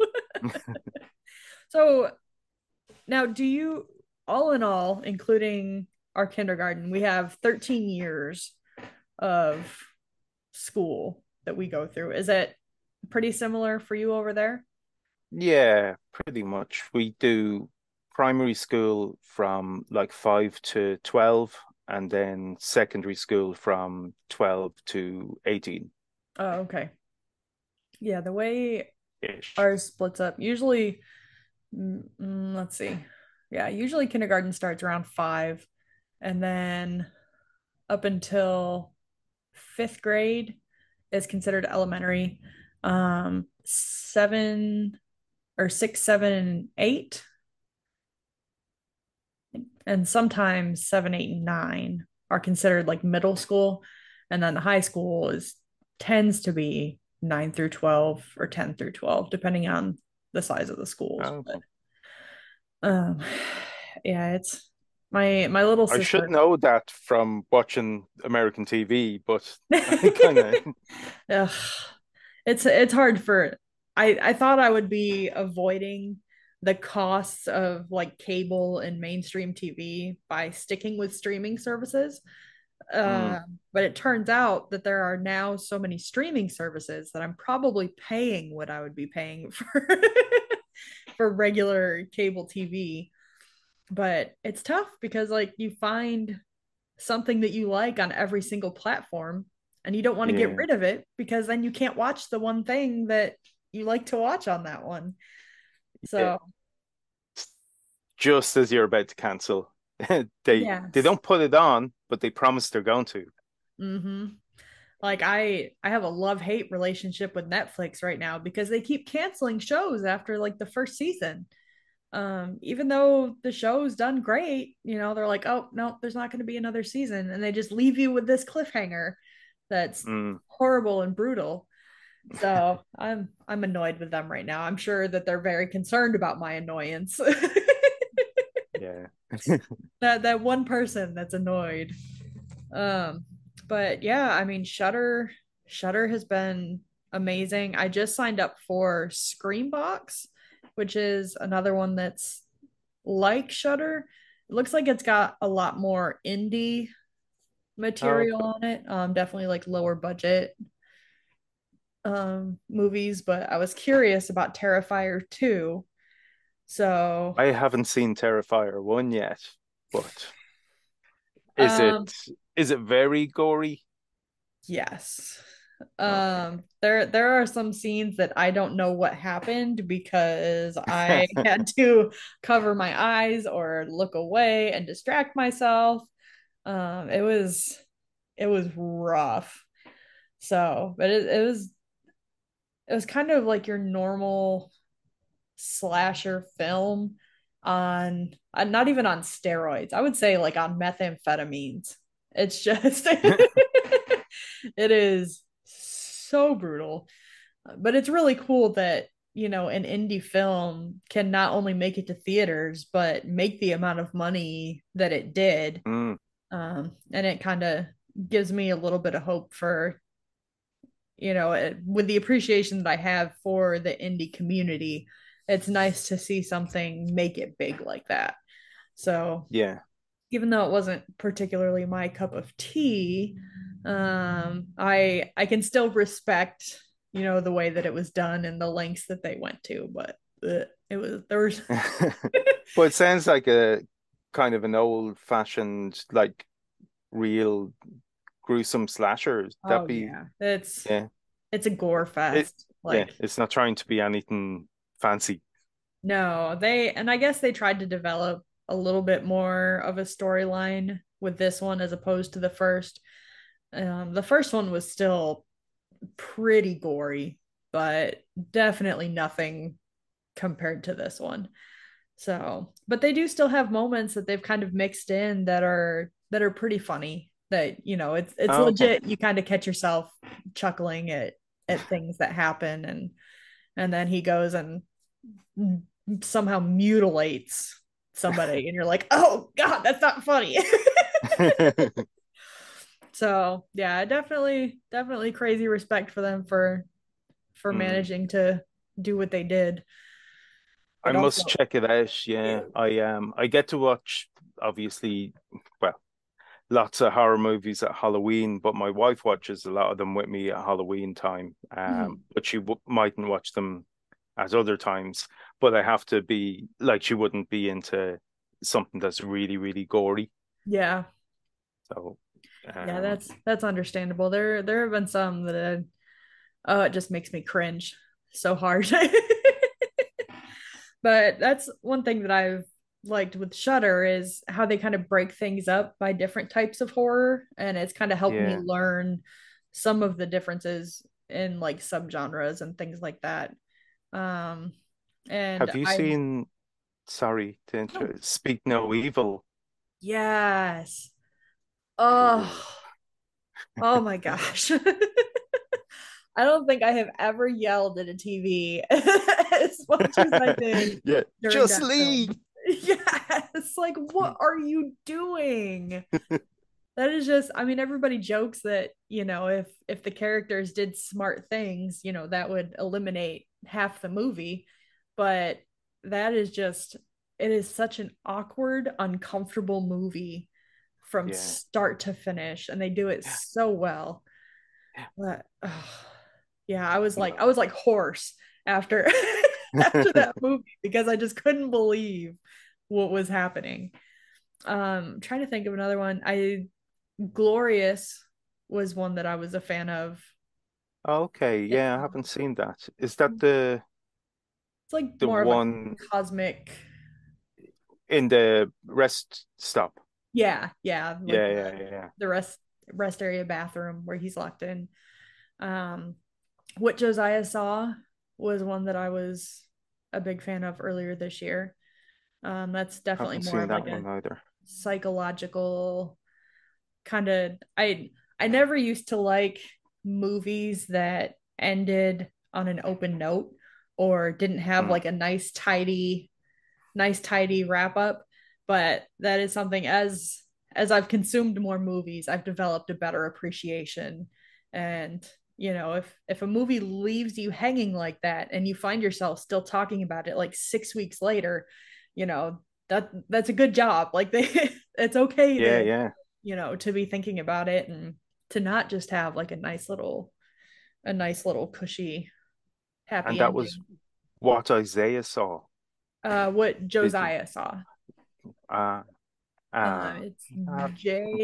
S1: So now, do you, all in all, including our kindergarten, we have 13 years of school that we go through. Is it pretty similar for you over there?
S2: Yeah, pretty much. We do primary school from like 5 to 12, and then secondary school from 12 to 18
S1: Oh, okay. Yeah, the way
S2: ish.
S1: ours splits up, usually, let's see. Yeah, usually kindergarten starts around 5, and then up until 5th grade is considered elementary. 7 or 6, 7, and 8, and sometimes 7, 8, and 9 are considered like middle school, and then the high school is tends to be 9 through 12 or 10 through 12, depending on the size of the schools. But
S2: Okay.
S1: um, yeah, it's my little
S2: I should
S1: sister.
S2: know that from watching American TV, but I kind of,
S1: Ugh. It's hard for I thought I would be avoiding the costs of like cable and mainstream TV by sticking with streaming services.
S2: mm,
S1: Uh, but it turns out that there are now so many streaming services that I'm probably paying what I would be paying for for regular cable TV. But it's tough because like you find something that you like on every single platform and you don't want to get
S2: yeah,
S1: rid of it because then you can't watch the one thing that you like to watch on that one.
S2: yeah.
S1: So,
S2: Just as you're about to cancel, they
S1: yes.
S2: don't put it on, but they promise they're going to.
S1: Mhm. Like I have a love-hate relationship with Netflix right now because they keep canceling shows after like the first season. Even though the show's done great, they're like, "Oh, no, there's not going to be another season." And they just leave you with this cliffhanger that's
S2: Mm,
S1: horrible and brutal. So I'm annoyed with them right now. I'm sure that they're very concerned about my annoyance.
S2: yeah.
S1: That one person that's annoyed. Um, but yeah, I mean, Shutter has been amazing. I just signed up for Screambox, which is another one that's like Shutter. It looks like it's got a lot more indie
S2: Oh,
S1: material
S2: cool.
S1: on it. Definitely like lower budget movies, but I was curious about Terrifier 2. So,
S2: I haven't seen Terrifier 1 yet, but is it
S1: um
S2: is it very gory?
S1: yes.
S2: Okay.
S1: There are some scenes that I don't know what happened because I had to cover my eyes or look away and distract myself. It was rough. So, but it was kind of like your normal slasher film on not even on steroids. I would say like on methamphetamines. It's just it is so brutal. But it's really cool that, an indie film can not only make it to theaters, but make the amount of money that it did.
S2: Mm,
S1: And it kind of gives me a little bit of hope for, with the appreciation that I have for the indie community, it's nice to see something make it big like that. So,
S2: yeah.
S1: even though it wasn't particularly my cup of tea, I can still respect, the way that it was done and the lengths that they went to. But it was there was
S2: But it sounds like a kind of an old-fashioned, like real gruesome slasher. That
S1: oh
S2: be
S1: yeah, it's
S2: yeah.
S1: it's a gore
S2: It
S1: fest.
S2: yeah,
S1: Like
S2: it's not trying to be anything fancy.
S1: no, and I guess they tried to develop a little bit more of a storyline with this one as opposed to the first. The first one was still pretty gory, but definitely nothing compared to this one. So, but they do still have moments that they've kind of mixed in that are pretty funny. that, it's
S2: Oh, okay.
S1: legit. You kind of catch yourself chuckling at things that happen, and then he goes and somehow mutilates somebody, and you're like, oh God, that's not funny. So yeah, definitely crazy respect for them for
S2: Hmm.
S1: managing to do what they did.
S2: I
S1: But
S2: must
S1: also,
S2: check it out. Yeah, I get to watch obviously, well, lots of horror movies at Halloween, but my wife watches a lot of them with me at Halloween time.
S1: mhm.
S2: But she mightn't watch them at other times. But I have to be like she wouldn't be into something that's really, really gory.
S1: Yeah,
S2: So,
S1: yeah,
S2: um,
S1: that's understandable. There have been some that oh, it just makes me cringe so hard. But that's one thing that I've liked with Shudder is how they kind of break things up by different types of horror, and it's kind of helped me
S2: yeah.
S1: learn some of the differences in like subgenres and things like that. Um, and
S2: Have you
S1: I
S2: seen? Sorry to
S1: no,
S2: interrupt. Speak No Evil.
S1: yes. Oh,
S2: Ooh.
S1: oh my gosh. I don't think I have ever yelled at a TV as much as I did
S2: Yeah,
S1: during
S2: just
S1: that
S2: leave.
S1: film. Yes, like what are you doing? That is just, I mean, everybody jokes that, if the characters did smart things, that would eliminate half the movie. But that is just, it is such an awkward, uncomfortable movie from
S2: Yeah.
S1: start to finish, and they do it so well. But yeah, I was like hoarse after after that movie because I just couldn't believe what was happening. Trying to think of another one. I Glorious was one that I was a fan of.
S2: Okay,
S1: It's
S2: yeah, I haven't seen that. Is that the
S1: like
S2: the
S1: more of a
S2: one
S1: cosmic.
S2: in the rest stop?
S1: Yeah, yeah, like
S2: Yeah,
S1: the
S2: yeah, yeah.
S1: the rest area bathroom where he's locked in. Um, what Josiah saw was one that I was a big fan of earlier this year. That's definitely
S2: Haven't
S1: more
S2: seen
S1: of
S2: that
S1: like
S2: one
S1: a
S2: either.
S1: psychological kind of. I never used to like movies that ended on an open note or didn't have
S2: Hmm.
S1: like a nice tidy wrap up, but that is something as I've consumed more movies, I've developed a better appreciation. And if a movie leaves you hanging like that and you find yourself still talking about it like 6 weeks later, you know that's a good job. Like they it's okay
S2: Yeah,
S1: to
S2: yeah.
S1: to be thinking about it and to not just have like a nice little cushy
S2: And
S1: happy
S2: that was
S1: ending.
S2: what Isaiah saw.
S1: What
S2: Did you?
S1: Josiah saw.
S2: Uh,
S1: It's
S2: I'm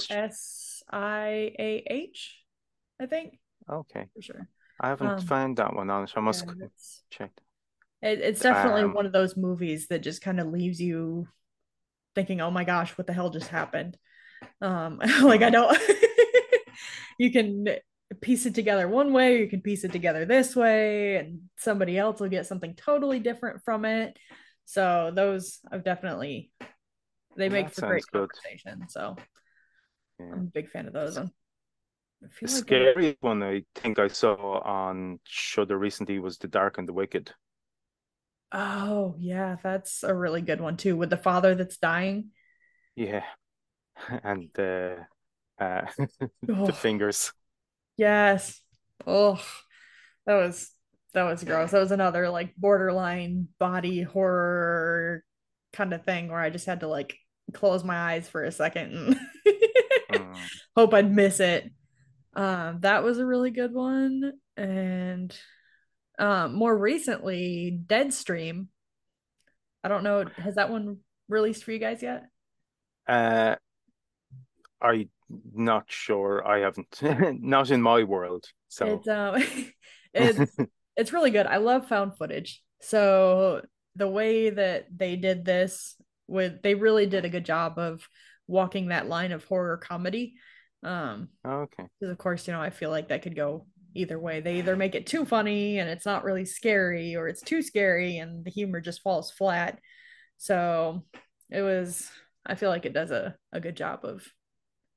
S1: Josiah, I think,
S2: okay.
S1: for sure.
S2: I haven't
S1: Um,
S2: found that one on it. I
S1: yeah,
S2: must
S1: it's
S2: check.
S1: it's definitely
S2: Um,
S1: one of those movies that just kind of leaves you thinking, "Oh my gosh, what the hell just happened?" Like I
S2: hmm.
S1: don't. You can piece it together one way, you can piece it together this way, and somebody else will get something totally different from it. So those I've definitely they make
S2: That
S1: for great
S2: sounds good.
S1: conversation. So
S2: Yeah.
S1: I'm a big fan of those. And I
S2: The
S1: feel like there.
S2: scariest one I think I saw on Shudder recently was The Dark and the Wicked.
S1: Oh, yeah, that's a really good one too, with the father that's dying.
S2: Yeah, and uh, the
S1: Oh,
S2: fingers.
S1: yes. Oh, that was that was gross. That was another like borderline body horror kind of thing where I just had to like close my eyes for a second and
S2: Mm.
S1: hope I'd miss it. That was a really good one. And more recently, Deadstream. I don't know, has that one released for you guys yet?
S2: Uh, I'm not sure. I haven't, not in my world. So,
S1: It's it's it's really good. I love found footage. So the way that they did this they really did a good job of walking that line of horror comedy.
S2: okay.
S1: Because of course, I feel like that could go either way. They either make it too funny and it's not really scary, or it's too scary and the humor just falls flat. So it was I feel like it does a good job of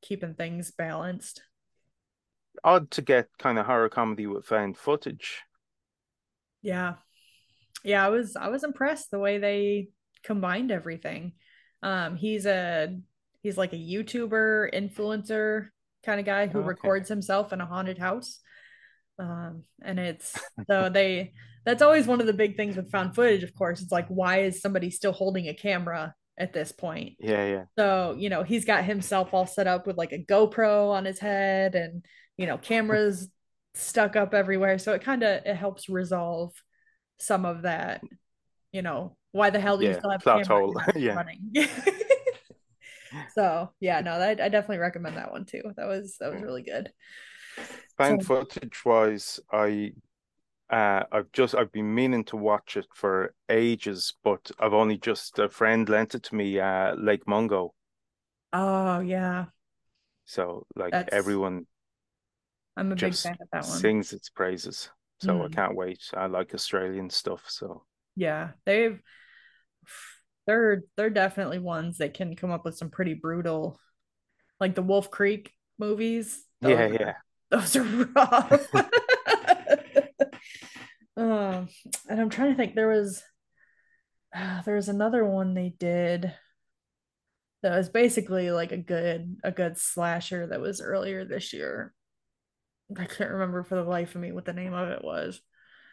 S1: keeping things balanced.
S2: Odd to get kind of horror comedy with found footage.
S1: Yeah. Yeah, I was impressed the way they combined everything. He's a he's like a YouTuber, influencer kind of guy who
S2: Okay.
S1: records himself in a haunted house. And it's so they that's always one of the big things with found footage, of course. It's like, why is somebody still holding a camera at this point?
S2: Yeah, yeah.
S1: So, he's got himself all set up with like a GoPro on his head and, cameras stuck up everywhere. So it helps resolve some of that, why the hell do you
S2: Yeah.
S1: still have a
S2: Plot
S1: camera in
S2: hole.
S1: your house
S2: Yeah.
S1: running? So yeah, no, I definitely recommend that one too. That was
S2: Yeah.
S1: really good.
S2: Found
S1: So
S2: footage wise, I've been meaning to watch it for ages, but I've only just a friend lent it to me, Lake Mungo.
S1: oh yeah,
S2: So like
S1: that's
S2: everyone
S1: I'm a big
S2: just
S1: fan of that one.
S2: sings its praises. So I
S1: Mm,
S2: can't wait. I like Australian stuff. So
S1: yeah, they're definitely ones that can come up with some pretty brutal, like the Wolf Creek movies.
S2: yeah, yeah.
S1: Those are rough. Um, and I'm trying to think. There was another one they did that was basically like a good slasher that was earlier this year. I can't remember for the life of me what the name of it was.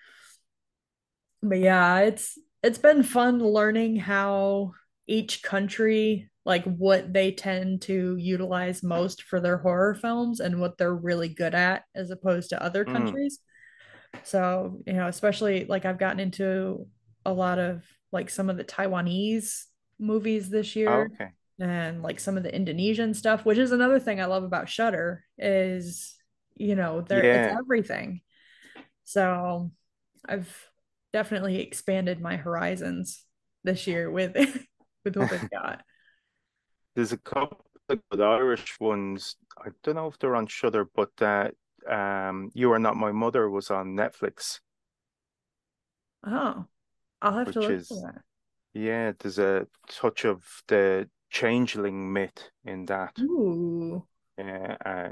S1: But yeah, it's been fun learning how each country, like what they tend to utilize most for their horror films and what they're really good at as opposed to other
S2: Mm.
S1: countries. So, especially like I've gotten into a lot of like some of the Taiwanese movies this year
S2: Okay.
S1: and like some of the Indonesian stuff, which is another thing I love about Shudder is, it's
S2: Yeah.
S1: everything. So I've definitely expanded my horizons this year with with what they've got.
S2: There's a couple of good Irish ones. I don't know if they're on Shudder, but You Are Not My Mother was on Netflix,
S1: Oh, I'll have to
S2: which
S1: look for
S2: is
S1: that.
S2: yeah, there's a touch of the changeling myth in that.
S1: Ooh.
S2: Yeah,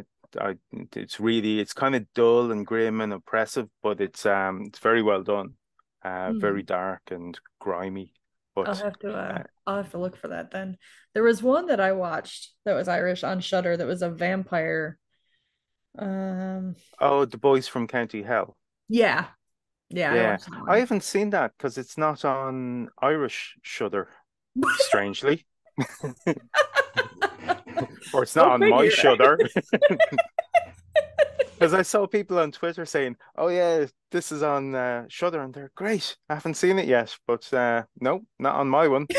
S2: it's kind of dull and grim and oppressive, but it's very well done. Very
S1: Hmm.
S2: dark and grimy,
S1: I'll
S2: but
S1: have to
S2: uh,
S1: I'll have to look for that then. There was one that I watched that was Irish on Shudder that was a vampire. Um
S2: oh, The Boys from County Hell.
S1: yeah. Yeah, I
S2: Yeah,
S1: watched that
S2: I
S1: one.
S2: haven't seen that because it's not on Irish Shudder, strangely, or it's not
S1: Go
S2: on my
S1: figure.
S2: Shudder. Because I saw people on Twitter saying, "Oh yeah, this is on Shudder," and they're great. I haven't seen it yet, but no, not on my one.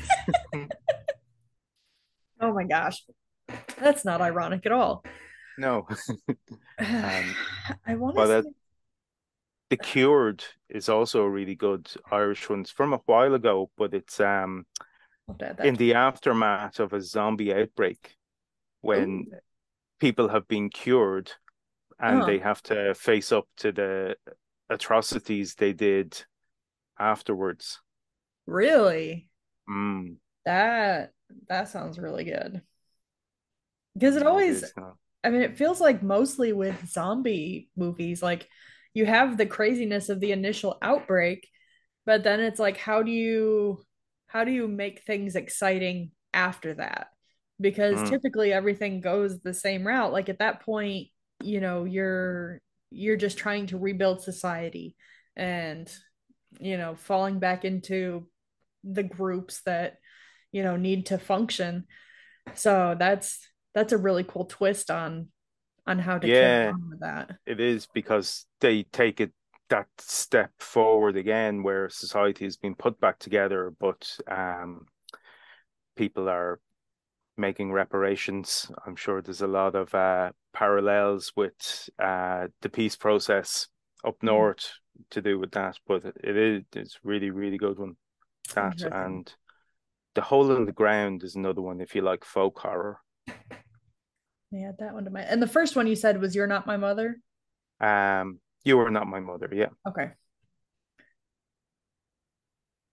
S1: Oh my gosh. That's not ironic at all.
S2: No. Um,
S1: I want to
S2: but
S1: say
S2: The Cured is also a really good Irish one. It's from a while ago, but it's
S1: I'll have to add that
S2: in
S1: to
S2: the aftermath of a zombie outbreak when
S1: Ooh.
S2: people have been cured and
S1: Oh,
S2: they have to face up to the atrocities they did afterwards.
S1: really?
S2: Mm,
S1: That that sounds really good. Because it
S2: it
S1: always,
S2: is now.
S1: I mean, it feels like mostly with zombie movies, like you have the craziness of the initial outbreak, but then it's like, how do you make things exciting after that? Because
S2: Mm,
S1: typically everything goes the same route. Like at that point, you're just trying to rebuild society and falling back into the groups that need to function. So that's a really cool twist on how to carry
S2: yeah,
S1: on with that.
S2: it is because they take it that step forward again where society has been put back together, but people are making reparations. I'm sure there's a lot of parallels with the peace process up
S1: Mm,
S2: north to do with that, but it's really, really good one. That
S1: interesting.
S2: and The Hole in the Ground is another one if you like folk horror.
S1: Yeah, that one to my and the first one you said was You're Not My Mother.
S2: You Are Not My Mother, yeah.
S1: Okay.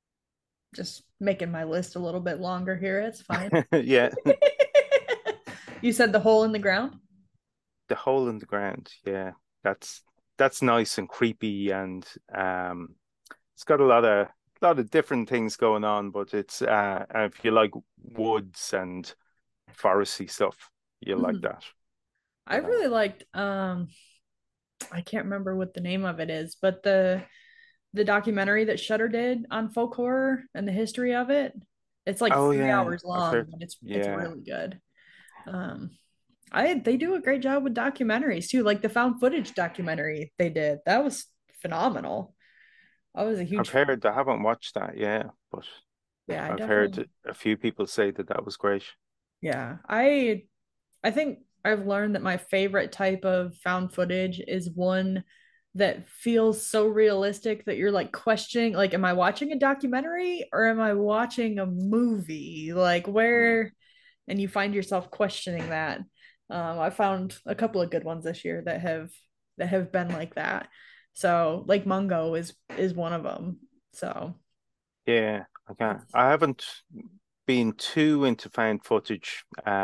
S1: Just making my list a little bit longer here. It's fine.
S2: Yeah.
S1: You said The Hole in the Ground?
S2: The Hole in the Ground. Yeah, that's that's nice and creepy, and it's got a lot of different things going on, but it's if you like woods and foresty stuff, you like
S1: Mhm.
S2: that.
S1: I really liked I can't remember what the name of it is, but the documentary that Shudder did on folk horror and the history of it. It's like
S2: Oh
S1: 3
S2: yeah,
S1: hours
S2: I've
S1: long,
S2: heard.
S1: but it's
S2: Yeah.
S1: really good. Um, I they do a great job with documentaries too. Like the found footage documentary they did, that was phenomenal. I was a
S2: I've
S1: huge fan.
S2: heard. I haven't watched that, yeah, but
S1: Yeah, I
S2: I've
S1: definitely.
S2: heard a few people say that that was great.
S1: Yeah, I think I've learned that my favorite type of found footage is one that feels so realistic that you're like questioning, like, am I watching a documentary or am I watching a movie? Like,
S2: Mm.
S1: where, and you find yourself questioning that. I found a couple of good ones this year that have been like that. So, like Mungo is one of them. So,
S2: Yeah, okay.
S1: it's
S2: I haven't been too into found footage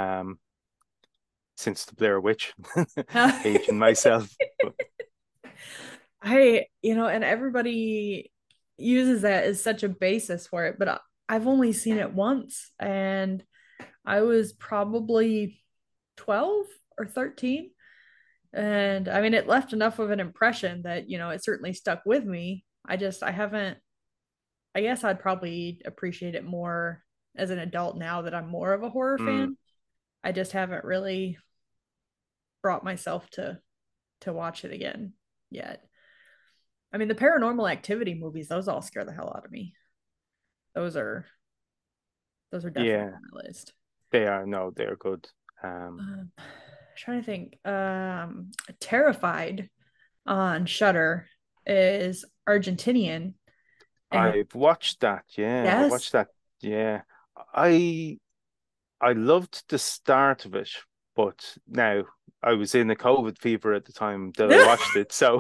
S2: since the Blair Witch, aging myself. But
S1: and everybody uses that as such a basis for it, but I've only seen it once, and I was probably 12 or 13. And I mean, it left enough of an impression that, it certainly stuck with me. I haven't, I guess I'd probably appreciate it more as an adult now that I'm more of a horror
S2: mm,
S1: fan. I just haven't really brought myself to watch it again yet. I mean, the paranormal activity movies, those all scare the hell out of me. Those are those are definitely
S2: yeah,
S1: on my list.
S2: they are. No, they're good. Um,
S1: Trying to think. Terrified on Shudder is Argentinian, and
S2: I've watched that. Yeah, I
S1: yes,
S2: watched that. Yeah, I I loved the start of it, but now I was in a COVID fever at the time that I watched it, so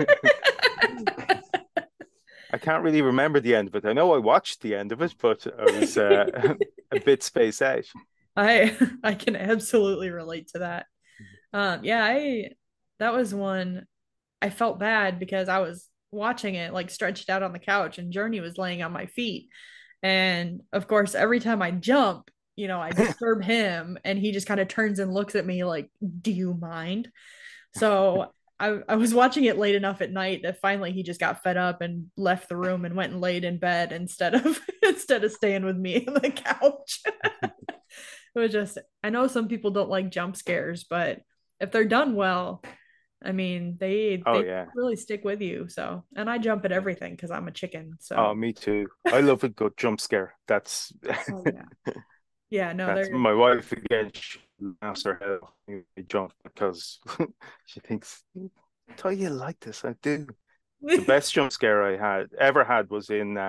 S2: I can't really remember the end of it. I know I watched the end of it, but I was a bit spaced out.
S1: I can absolutely relate to that. Yeah, I that was one I felt bad because I was watching it like stretched out on the couch and Journey was laying on my feet. And of course, every time I jump, I disturb him and he just kind of turns and looks at me like, "Do you mind?" So I was watching it late enough at night that finally he just got fed up and left the room and went and laid in bed instead of instead of staying with me on the couch. It was just, I know some people don't like jump scares, but if they're done well, I mean,
S2: Oh
S1: they
S2: yeah.
S1: really stick with you. So, and I jump at
S2: Yeah.
S1: everything because I'm a chicken.
S2: Oh,
S1: So,
S2: me too. I love a good jump scare. That's
S1: oh yeah, yeah, no,
S2: that's
S1: they're
S2: my wife again. She laughs her head off when I jump because she thinks, "Thought you like this." I do. The best jump scare I had ever had was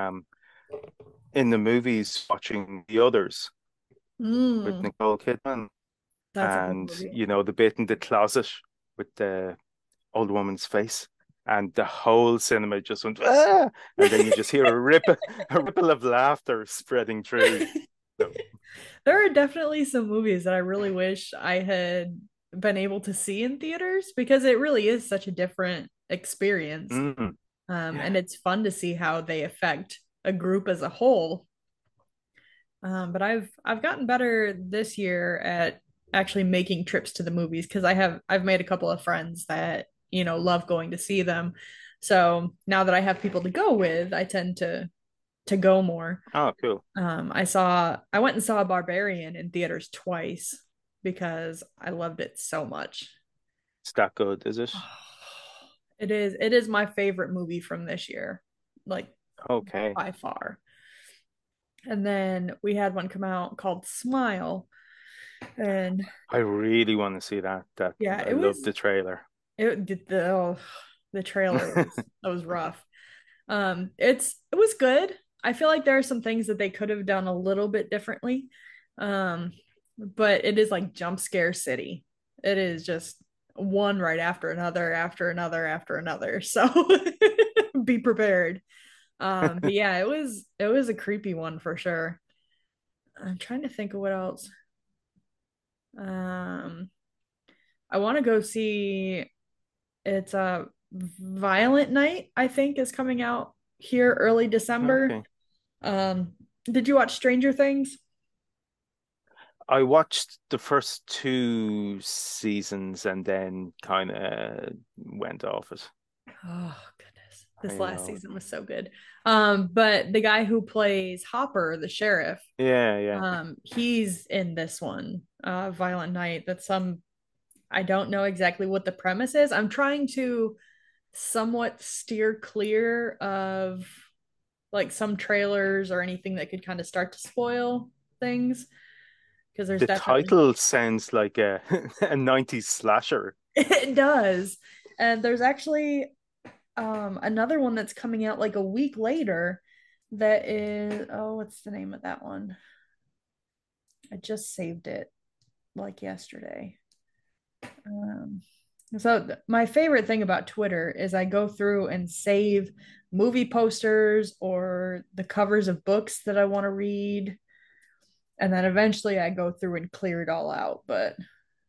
S2: in the movies watching The Others with
S1: mm,
S2: Nicole Kidman,
S1: that's a good
S2: and
S1: movie.
S2: the bit in the closet with the old woman's face, and the whole cinema just went ah! And then you just hear a ripple of laughter spreading through. So,
S1: There are definitely some movies that I really wish I had been able to see in theaters because it really is such a different experience.
S2: yeah.
S1: And it's fun to see how they affect a group as a whole. But I've gotten better this year at actually making trips to the movies because I've made a couple of friends that love going to see them. So now that I have people to go with, I tend to go more.
S2: Oh, cool.
S1: I went and saw Barbarian in theaters twice because I loved it so much.
S2: It's that good, is it?
S1: It is my favorite movie from this year, like
S2: Okay.
S1: by far. And then we had one come out called Smile, and
S2: I really want to see that.
S1: yeah,
S2: I love the trailer.
S1: it did the trailer was that was rough. It was good. I feel like there are some things that they could have done a little bit differently. Um, but it is like jump scare city. It is just one right after another, after another, after another. So be prepared. But yeah, it was a creepy one for sure. I'm trying to think of what else. Um, I want to go see it's a Violent Night, I think, is coming out here early December.
S2: Okay.
S1: Um, did you watch Stranger Things?
S2: I watched the first two seasons and then kind of went off it.
S1: Oh goodness. This
S2: I
S1: last
S2: know.
S1: season was so good. But the guy who plays Hopper, the sheriff,
S2: Yeah, yeah.
S1: he's in this one, Violent Night. That's some I don't know exactly what the premise is. I'm trying to somewhat steer clear of like some trailers or anything that could kind of start to spoil things because there's
S2: The
S1: definitely
S2: title sounds like a a 90s slasher.
S1: it does. And there's actually another one that's coming out like a week later that is what's the name of that one? I just saved it like yesterday. Um my favorite thing about Twitter is I go through and save movie posters or the covers of books that I want to read, and then eventually I go through and clear it all out. But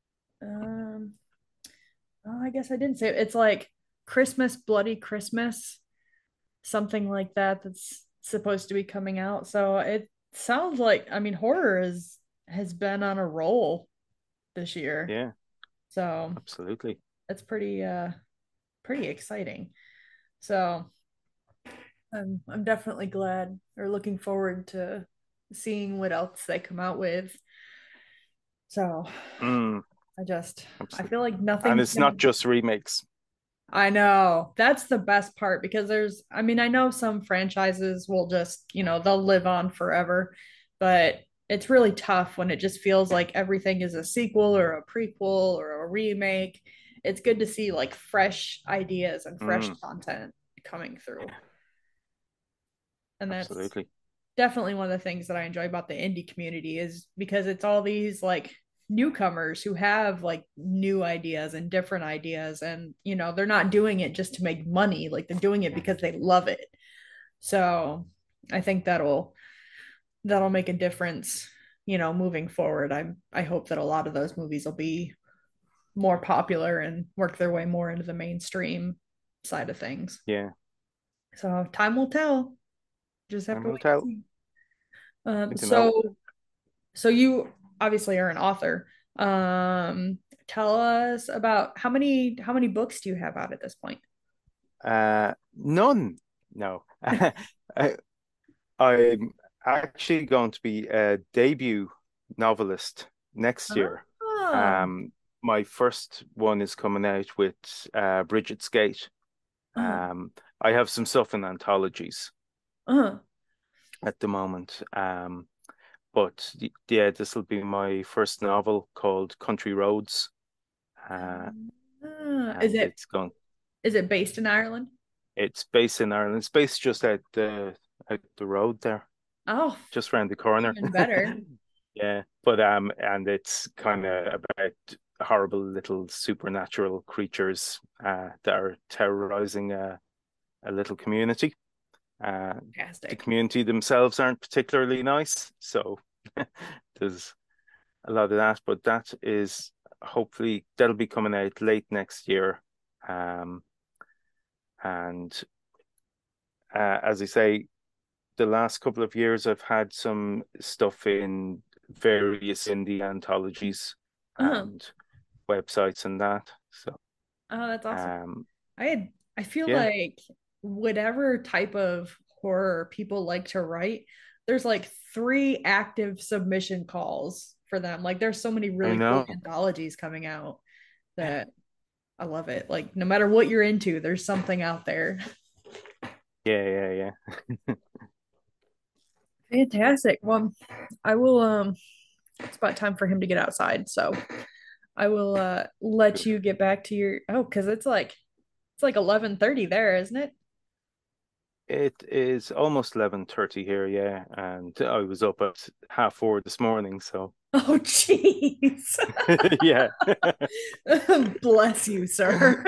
S1: um, oh, I guess I didn't say it. It's like Christmas, Bloody Christmas, something like that. That's supposed to be coming out. So it sounds like I mean horror is has been on a roll this year.
S2: Yeah,
S1: So
S2: absolutely.
S1: it's pretty exciting. So I'm definitely glad or looking forward to seeing what else they come out with. So
S2: Mm,
S1: I
S2: absolutely.
S1: feel like
S2: And
S1: nothing's
S2: it's
S1: gonna
S2: not just remakes.
S1: I know that's the best part because I mean, I know some franchises will just, they'll live on forever, but it's really tough when it just feels like everything is a sequel or a prequel or a remake. It's good to see like fresh ideas and fresh
S2: Mm,
S1: content coming through. And that's
S2: absolutely.
S1: definitely one of the things that I enjoy about the indie community is because it's all these like newcomers who have like new ideas and different ideas and they're not doing it just to make money, like they're doing it because they love it. So I think that'll make a difference, moving forward. I hope that a lot of those movies will be more popular and work their way more into the mainstream side of things.
S2: Yeah,
S1: So time will tell. Just have
S2: time
S1: to
S2: will
S1: wait and
S2: tell.
S1: see.
S2: Good to know.
S1: So you obviously are an author. Tell us about how many books do you have out at this point?
S2: None. No. I, I'm actually going to be a debut novelist next year.
S1: Oh,
S2: Um, my first one is coming out with Bridget Skate.
S1: uh,
S2: I have some stuff in anthologies
S1: uh,
S2: at the moment. But yeah, this will be my first novel called Country Roads. Uh,
S1: is
S2: and
S1: it is it based in Ireland?
S2: it's based in Ireland. It's based just out the road there,
S1: Oh,
S2: just around the corner.
S1: even better.
S2: Yeah, but and it's kind of about horrible little supernatural creatures that are terrorizing a little community. Uh, the
S1: Fantastic.
S2: community themselves aren't particularly nice, so there's a lot of that. But that is hopefully that'll be coming out late next year. Um, and as I say, the last couple of years I've had some stuff in various indie anthologies
S1: Uh,
S2: and websites and that. So
S1: oh, that's awesome.
S2: um
S1: I feel
S2: yeah,
S1: like whatever type of horror people like to write, there's like three active submission calls for them. Like there's so many
S2: I
S1: really cool
S2: know.
S1: anthologies coming out that I love it. Like no matter what you're into, there's something out there.
S2: Yeah, yeah, yeah.
S1: Fantastic. Well, I will it's about time for him to get outside. So I will let you get back to your because it's like 11:30 there, isn't it?
S2: It is almost 11:30 here, yeah, and I was up at 4:30 this morning, so
S1: Oh jeez.
S2: yeah.
S1: Bless you, sir.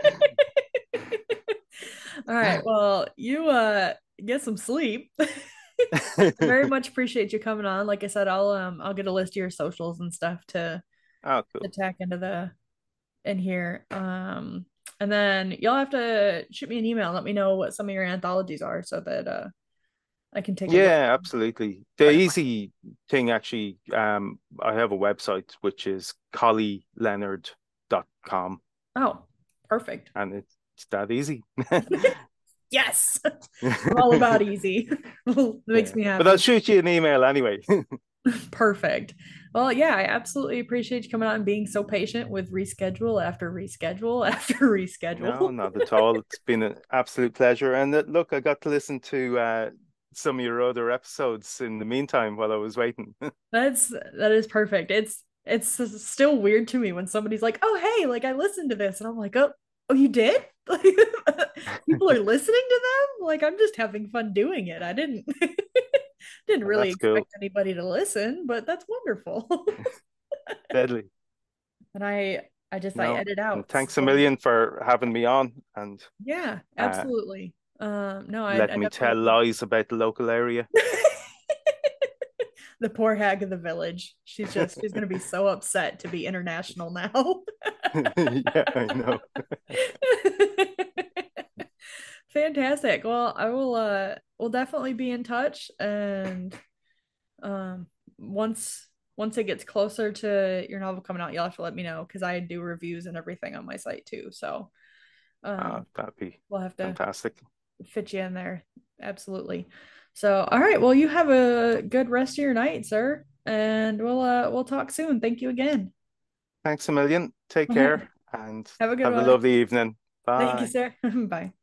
S1: All right. Well, you get some sleep. I very much appreciate you coming on. Like I said, I'll get a list of your socials and stuff to
S2: Oh,
S1: to
S2: cool.
S1: tack into the in here. And then you'll have to shoot me an email, let me know what some of your anthologies are so that I can take a look.
S2: Yeah, absolutely. The
S1: Try to find.
S2: easy thing actually, I have a website which is collieleonard.com,
S1: Oh, perfect.
S2: and it's that easy.
S1: Yes. I'm all about easy. It makes
S2: Yeah.
S1: me
S2: But I'll
S1: happy.
S2: shoot you an email anyway.
S1: Perfect. Well, yeah, I absolutely appreciate you coming on and being so patient with reschedule after reschedule after
S2: No,
S1: reschedule.
S2: not at all. It's been an absolute pleasure. And look, I got to listen to some of your other episodes in the meantime while I was waiting.
S1: That is perfect. It's still weird to me when somebody's like, "Oh, hey, like I listened to this." And I'm like, "Oh, you did?" Like people are listening to them? Like I'm just having fun doing it. I didn't didn't
S2: And
S1: really
S2: that's cool.
S1: expect anybody to listen, but that's wonderful.
S2: Deadly.
S1: And I
S2: No.
S1: edit
S2: And
S1: out.
S2: thanks a
S1: So
S2: million for having me on and
S1: yeah,
S2: uh,
S1: absolutely. No, I
S2: letting me tell
S1: definitely
S2: lies about the local area.
S1: the poor hag of the village. She's gonna be so upset to be international now.
S2: Yeah, I know.
S1: Fantastic. Well, I will we'll definitely be in touch and um once once it gets closer to your novel coming out, you'll have to let me know because I do reviews and everything on my site too. So
S2: That'd be
S1: we'll have to
S2: fantastic.
S1: fit you in there. Absolutely. So all right, well you have a good rest of your night, sir. And we'll talk soon. Thank you again.
S2: Thanks a million. Take
S1: All right.
S2: care and
S1: Have a good
S2: have a
S1: one.
S2: lovely evening.
S1: Thank you,
S2: Bye.
S1: sir. Bye.